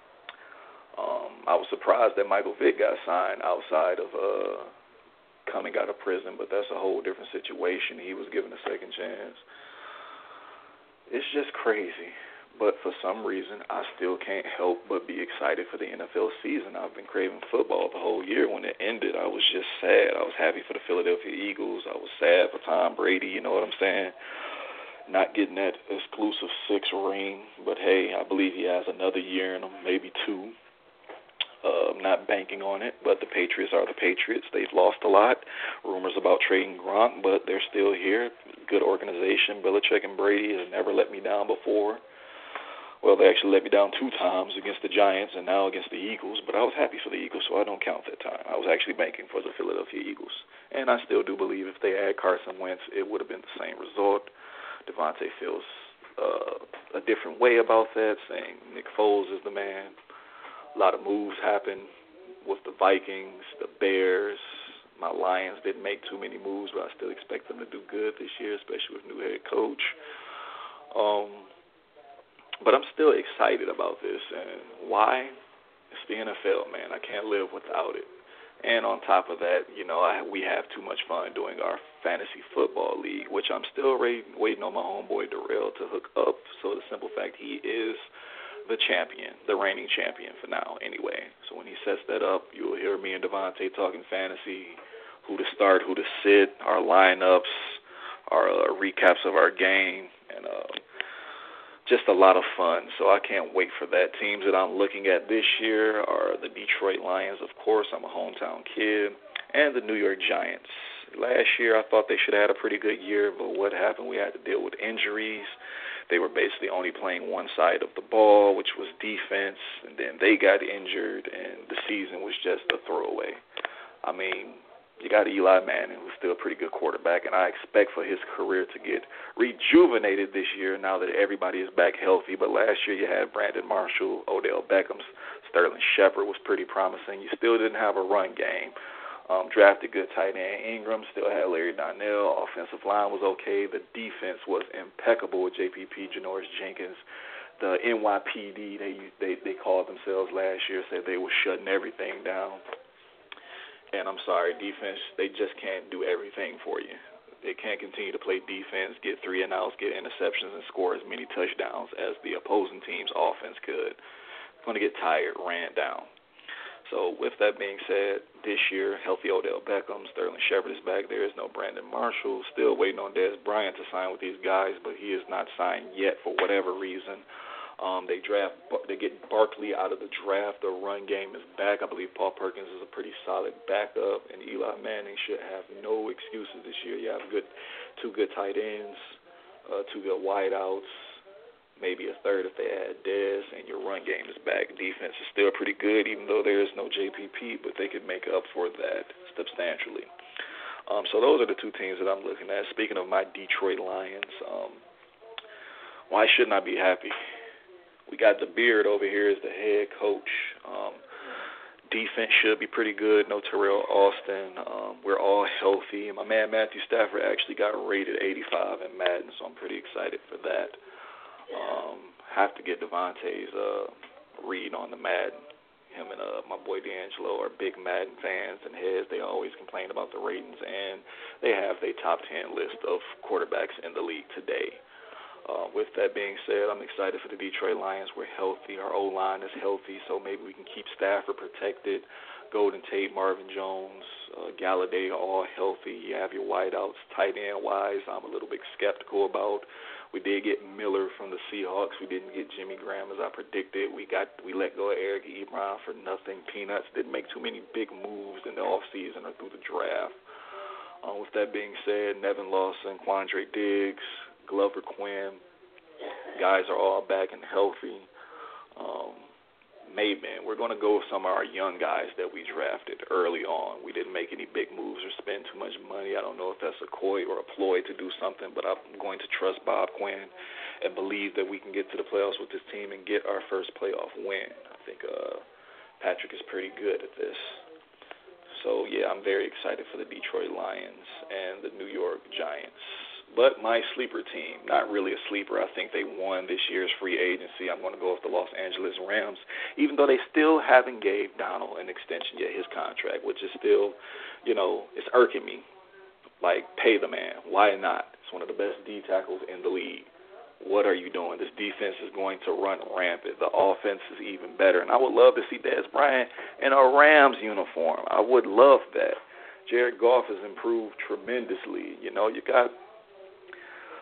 I was surprised that Michael Vick got signed outside of coming out of prison, but that's a whole different situation. He was given a second chance. It's just crazy. But for some reason, I still can't help but be excited for the NFL season. I've been craving football the whole year. When it ended, I was just sad. I was happy for the Philadelphia Eagles. I was sad for Tom Brady, you know what I'm saying? Not getting that exclusive 6th ring. But, hey, I believe he has another year in him, maybe 2. Not banking on it, but the Patriots are the Patriots. They've lost a lot. Rumors about trading Gronk, but they're still here. Good organization. Belichick and Brady has never let me down before. Well, they actually let me down 2 times against the Giants and now against the Eagles, but I was happy for the Eagles, so I don't count that time. I was actually banking for the Philadelphia Eagles. And I still do believe if they had Carson Wentz, it would have been the same result. Devontae feels a different way about that, saying Nick Foles is the man. A lot of moves happened with the Vikings, the Bears. My Lions didn't make too many moves, but I still expect them to do good this year, especially with new head coach. But I'm still excited about this. And why? It's the NFL, man. I can't live without it. And on top of that, we have too much fun doing our fantasy football league, which I'm still waiting on my homeboy Darrell to hook up. So the simple fact he is the champion, the reigning champion for now anyway. So when he sets that up, you'll hear me and Devontae talking fantasy, who to start, who to sit, our lineups, our recaps of our game, and just a lot of fun. So I can't wait for that. Teams that I'm looking at this year are the Detroit Lions, of course. I'm a hometown kid, and the New York Giants. Last year I thought they should have had a pretty good year, but what happened? We had to deal with injuries. They were basically only playing one side of the ball, which was defense, and then they got injured, and the season was just a throwaway. I mean, you got Eli Manning, who's still a pretty good quarterback, and I expect for his career to get rejuvenated this year now that everybody is back healthy. But last year you had Brandon Marshall, Odell Beckham, Sterling Shepard was pretty promising. You still didn't have a run game. Drafted good tight end Ingram, still had Larry Donnell. Offensive line was okay. The defense was impeccable with JPP, Janoris Jenkins. The NYPD, they called themselves last year, said they were shutting everything down. And I'm sorry, defense, they just can't do everything for you. They can't continue to play defense, get 3 and outs, get interceptions, and score as many touchdowns as the opposing team's offense could. It's going to get tired, ran down. So with that being said, this year, healthy Odell Beckham, Sterling Shepard is back. There is no Brandon Marshall. Still waiting on Dez Bryant to sign with these guys, but he is not signed yet for whatever reason. They get Barkley out of the draft. The run game is back. I believe Paul Perkins is a pretty solid backup, and Eli Manning should have no excuses this year. You have 2 good tight ends, 2 good wideouts, maybe a third if they add Dez, and your run game is back. Defense is still pretty good, even though there is no JPP, but they could make up for that substantially. So those are the 2 teams that I'm looking at. Speaking of my Detroit Lions, why shouldn't I be happy? We got the Beard over here as the head coach. Defense should be pretty good. No Terrell Austin. We're all healthy. My man Matthew Stafford actually got rated 85 in Madden, so I'm pretty excited for that. Have to get Devontae's read on the Madden. Him and my boy D'Angelo are big Madden fans and heads. They always complain about the ratings, and they have their top 10 list of quarterbacks in the league today. With that being said, I'm excited for the Detroit Lions. We're healthy. Our O-line is healthy, so maybe we can keep Stafford protected. Golden Tate, Marvin Jones, Galladay are all healthy. You have your wideouts. Tight end-wise, I'm a little bit skeptical about. We did get Miller from the Seahawks. We didn't get Jimmy Graham as I predicted. We let go of Eric Ebron for nothing. Peanuts didn't make too many big moves in the offseason or through the draft. With that being said, Nevin Lawson, Quandre Diggs, Glover Quinn, guys are all back and healthy. Maven, we're going to go with some of our young guys that we drafted early on. We didn't make any big moves or spend too much money. I don't know if that's a coy or a ploy to do something, but I'm going to trust Bob Quinn and believe that we can get to the playoffs with this team and get our first playoff win. I think Patrick is pretty good at this. So, yeah, I'm very excited for the Detroit Lions and the New York Giants. But my sleeper team, not really a sleeper. I think they won this year's free agency. I'm going to go with the Los Angeles Rams, even though they still haven't gave Donald an extension yet, his contract, which is still, it's irking me. Like, pay the man. Why not? It's one of the best D tackles in the league. What are you doing? This defense is going to run rampant. The offense is even better. And I would love to see Dez Bryant in a Rams uniform. I would love that. Jared Goff has improved tremendously. You got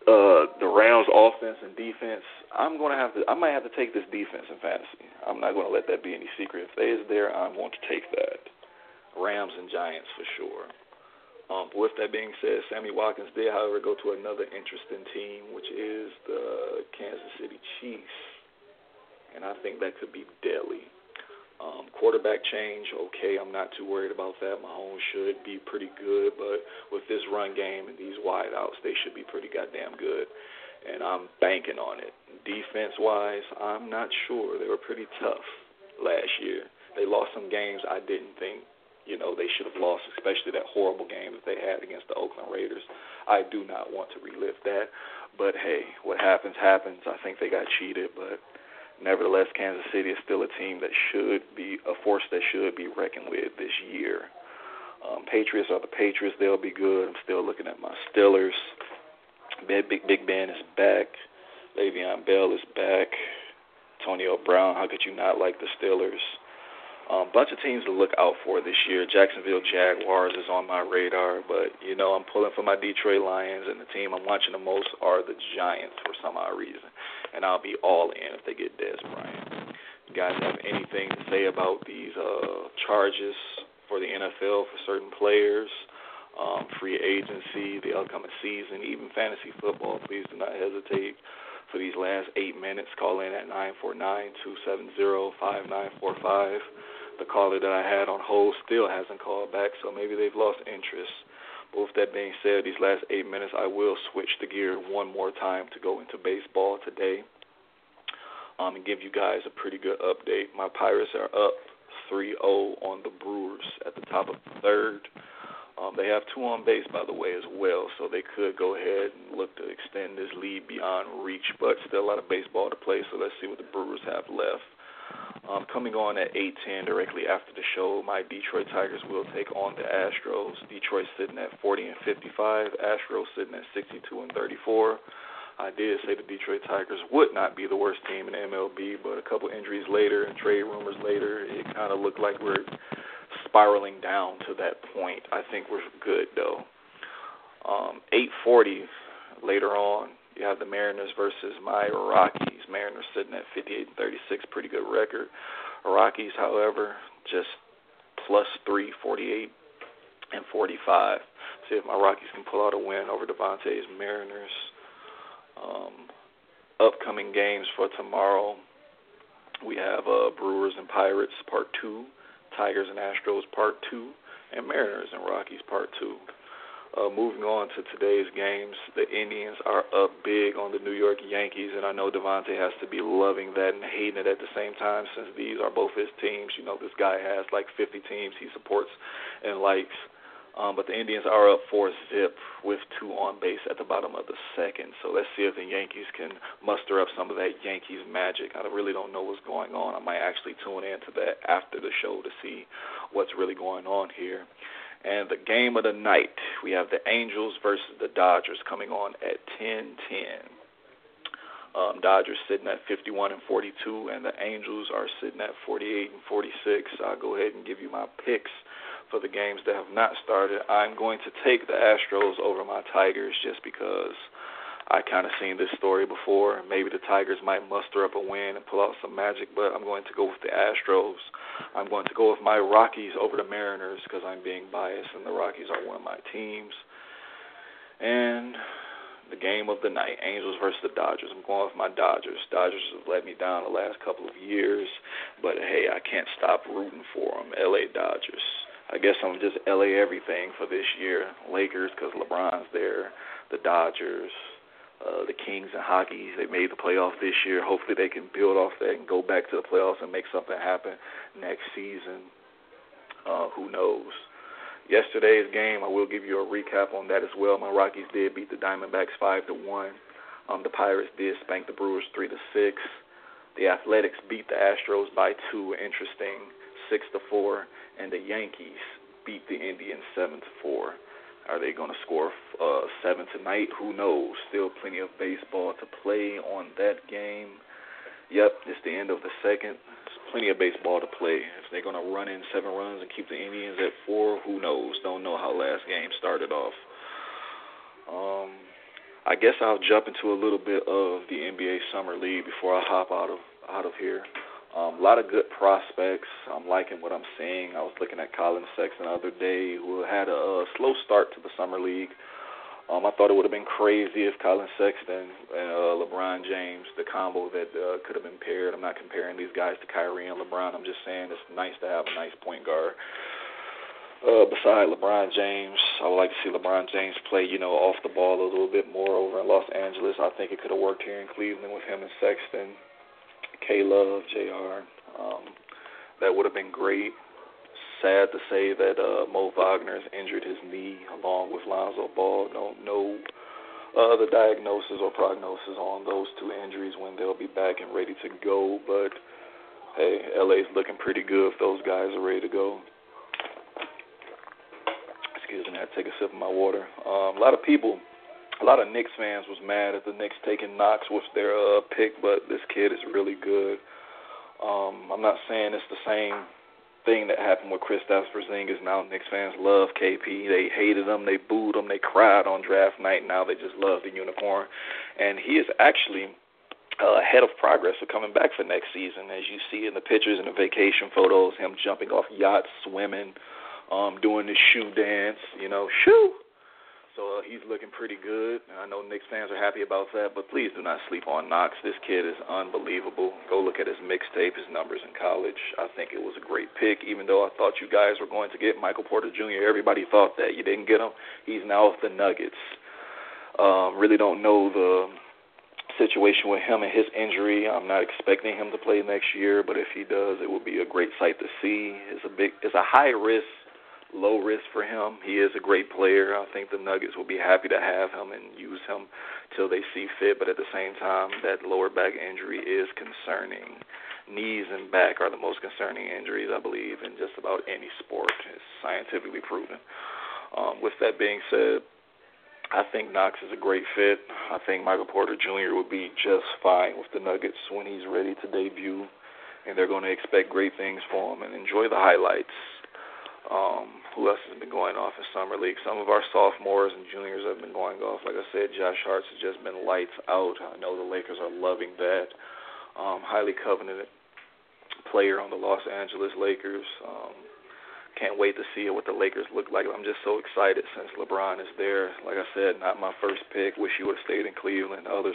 the Rams' offense and defense, I might have to take this defense in fantasy. I'm not going to let that be any secret. If they is there, I'm going to take that. Rams and Giants for sure. With that being said, Sammy Watkins did, however, go to another interesting team, which is the Kansas City Chiefs, and I think that could be deadly. Quarterback change, okay, I'm not too worried about that. Mahomes should be pretty good, but with this run game and these wideouts, they should be pretty goddamn good, and I'm banking on it. Defense-wise, I'm not sure. They were pretty tough last year. They lost some games I didn't think, they should have lost, especially that horrible game that they had against the Oakland Raiders. I do not want to relive that, but hey, what happens, happens. I think they got cheated, but nevertheless, Kansas City is still a team that should be a force that should be reckoned with this year. Patriots are the Patriots. They'll be good. I'm still looking at my Steelers. Big Ben is back. Le'Veon Bell is back. Antonio Brown, how could you not like the Steelers? Bunch of teams to look out for this year. Jacksonville Jaguars is on my radar, but, I'm pulling for my Detroit Lions, and the team I'm watching the most are the Giants for some odd reason. And I'll be all in if they get Dez Bryant. You guys have anything to say about these charges for the NFL for certain players, free agency, the upcoming season, even fantasy football? Please do not hesitate. For these last 8 minutes, call in at 949-270-5945. The caller that I had on hold still hasn't called back, so maybe they've lost interest. But with that being said, these last 8 minutes, I will switch the gear one more time to go into baseball today and give you guys a pretty good update. My Pirates are up 3-0 on the Brewers at the top of the third. They have 2 on base, by the way, as well, so they could go ahead and look to extend this lead beyond reach, but still a lot of baseball to play, so let's see what the Brewers have left. Coming on at 8:10, directly after the show, my Detroit Tigers will take on the Astros. Detroit sitting at 40-55, Astros sitting at 62-34. I did say the Detroit Tigers would not be the worst team in the MLB, but a couple injuries later and trade rumors later, it kind of looked like we're spiraling down to that point. I think we're good, though. 8:40 later on, you have the Mariners versus my Rockies. Mariners sitting at 58-36, pretty good record. Rockies, however, just +3, 48-45. See if my Rockies can pull out a win over Devontae's Mariners. Upcoming games for tomorrow, we have Brewers and Pirates Part 2, Tigers and Astros Part 2, and Mariners and Rockies Part 2. Moving on to today's games, the Indians are up big on the New York Yankees, and I know Devontae has to be loving that and hating it at the same time since these are both his teams. This guy has like 50 teams he supports and likes. But the Indians are up 4-0 with 2 on base at the bottom of the second. So let's see if the Yankees can muster up some of that Yankees magic. I really don't know what's going on. I might actually tune into that after the show to see what's really going on here. And the game of the night, we have the Angels versus the Dodgers coming on at 10:10. Dodgers sitting at 51-42, and the Angels are sitting at 48-46. I'll go ahead and give you my picks for the games that have not started. I'm going to take the Astros over my Tigers just because I kind of seen this story before. Maybe the Tigers might muster up a win and pull out some magic, but I'm going to go with the Astros. I'm going to go with my Rockies over the Mariners because I'm being biased, and the Rockies are one of my teams. And the game of the night, Angels versus the Dodgers. I'm going with my Dodgers. Dodgers have let me down the last couple of years, but, hey, I can't stop rooting for them. L.A. Dodgers. I guess I'm just L.A. everything for this year. Lakers because LeBron's there. The Dodgers. The Kings and hockey, they made the playoffs this year. Hopefully they can build off that and go back to the playoffs and make something happen next season. Who knows? Yesterday's game, I will give you a recap on that as well. My Rockies did beat the Diamondbacks 5-1. The Pirates did spank the Brewers 3-6. The Athletics beat the Astros by 2, interesting, 6-4. And the Yankees beat the Indians 7-4. Are they going to score 7 tonight? Who knows? Still plenty of baseball to play on that game. Yep, it's the end of the second. There's plenty of baseball to play. If they're going to run in 7 runs and keep the Indians at 4, who knows? Don't know how last game started off. I guess I'll jump into a little bit of the NBA Summer League before I hop out of here. A lot of good prospects. I'm liking what I'm seeing. I was looking at Colin Sexton the other day, who had a slow start to the Summer League. I thought it would have been crazy if Colin Sexton and LeBron James, the combo that could have been paired. I'm not comparing these guys to Kyrie and LeBron. I'm just saying it's nice to have a nice point guard. Beside LeBron James, I would like to see LeBron James play, off the ball a little bit more over in Los Angeles. I think it could have worked here in Cleveland with him and Sexton, K-Love, JR. That would have been great. Sad to say that Mo Wagner has injured his knee along with Lonzo Ball. No other diagnosis or prognosis on those two injuries when they'll be back and ready to go. But, hey, LA's looking pretty good if those guys are ready to go. Excuse me, I had to take a sip of my water. A lot of Knicks fans was mad at the Knicks taking Knox with their pick, but this kid is really good. I'm not saying it's the same thing that happened with Kristaps Porzingis. Now Knicks fans love KP. They hated him, they booed him, they cried on draft night. Now they just love the unicorn. And he is actually ahead of progress of coming back for next season. As you see in the pictures and the vacation photos, him jumping off yachts, swimming, doing the shoe dance, shoo. So he's looking pretty good. I know Knicks fans are happy about that, but please do not sleep on Knox. This kid is unbelievable. Go look at his mixtape, his numbers in college. I think it was a great pick, even though I thought you guys were going to get Michael Porter Jr. Everybody thought that. You didn't get him. He's now with the Nuggets. Really don't know the situation with him and his injury. I'm not expecting him to play next year, but if he does, it will be a great sight to see. It's a high risk, low risk for him. He is a great player. I think the Nuggets will be happy to have him and use him till they see fit, but at the same time, that lower back injury is concerning. Knees and back are the most concerning injuries, I believe, in just about any sport. It's scientifically proven. With that being said, I think Knox is a great fit. I think Michael Porter Jr. will be just fine with the Nuggets when he's ready to debut, and they're going to expect great things for him and enjoy the highlights. Who else has been going off in Summer League? Some of our sophomores and juniors have been going off. Like I said, Josh Hart has just been lights out. I know the Lakers are loving that. Highly coveted player on the Los Angeles Lakers. Can't wait to see what the Lakers look like. I'm just so excited since LeBron is there. Like I said, not my first pick. Wish he would have stayed in Cleveland. Others,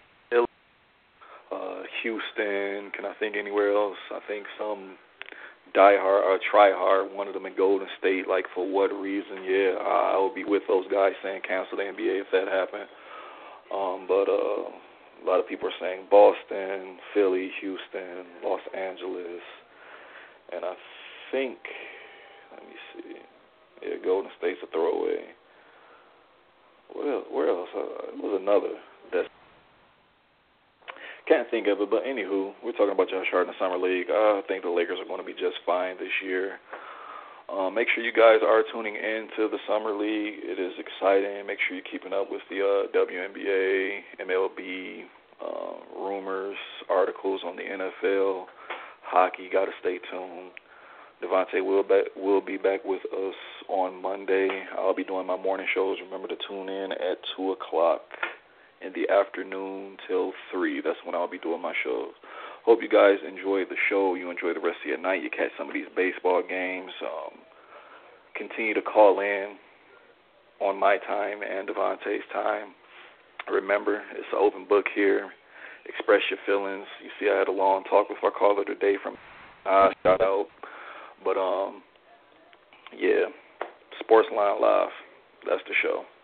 Houston. Can I think anywhere else? I think some die-hard or try-hard wanted them in Golden State. Like, for what reason? Yeah, I would be with those guys saying cancel the NBA if that happened. But a lot of people are saying Boston, Philly, Houston, Los Angeles, and I think, let me see, yeah, Golden State's a throwaway. Where else? It was another. Can't think of it, but anywho, we're talking about Josh Hart in the Summer League. I think the Lakers are going to be just fine this year. Make sure you guys are tuning in to the Summer League. It is exciting. Make sure you're keeping up with the WNBA, MLB, rumors, articles on the NFL, hockey. Got to stay tuned. Devontae will be back with us on Monday. I'll be doing my morning shows. Remember to tune in at 2 o'clock. In the afternoon till 3. That's when I'll be doing my shows. Hope you guys enjoy the show. You enjoy the rest of your night. You catch some of these baseball games. Continue to call in on my time and Devontae's time. Remember, it's an open book here. Express your feelings. You see, I had a long talk with our caller today from shout out. But, yeah, Sportsline Live. That's the show.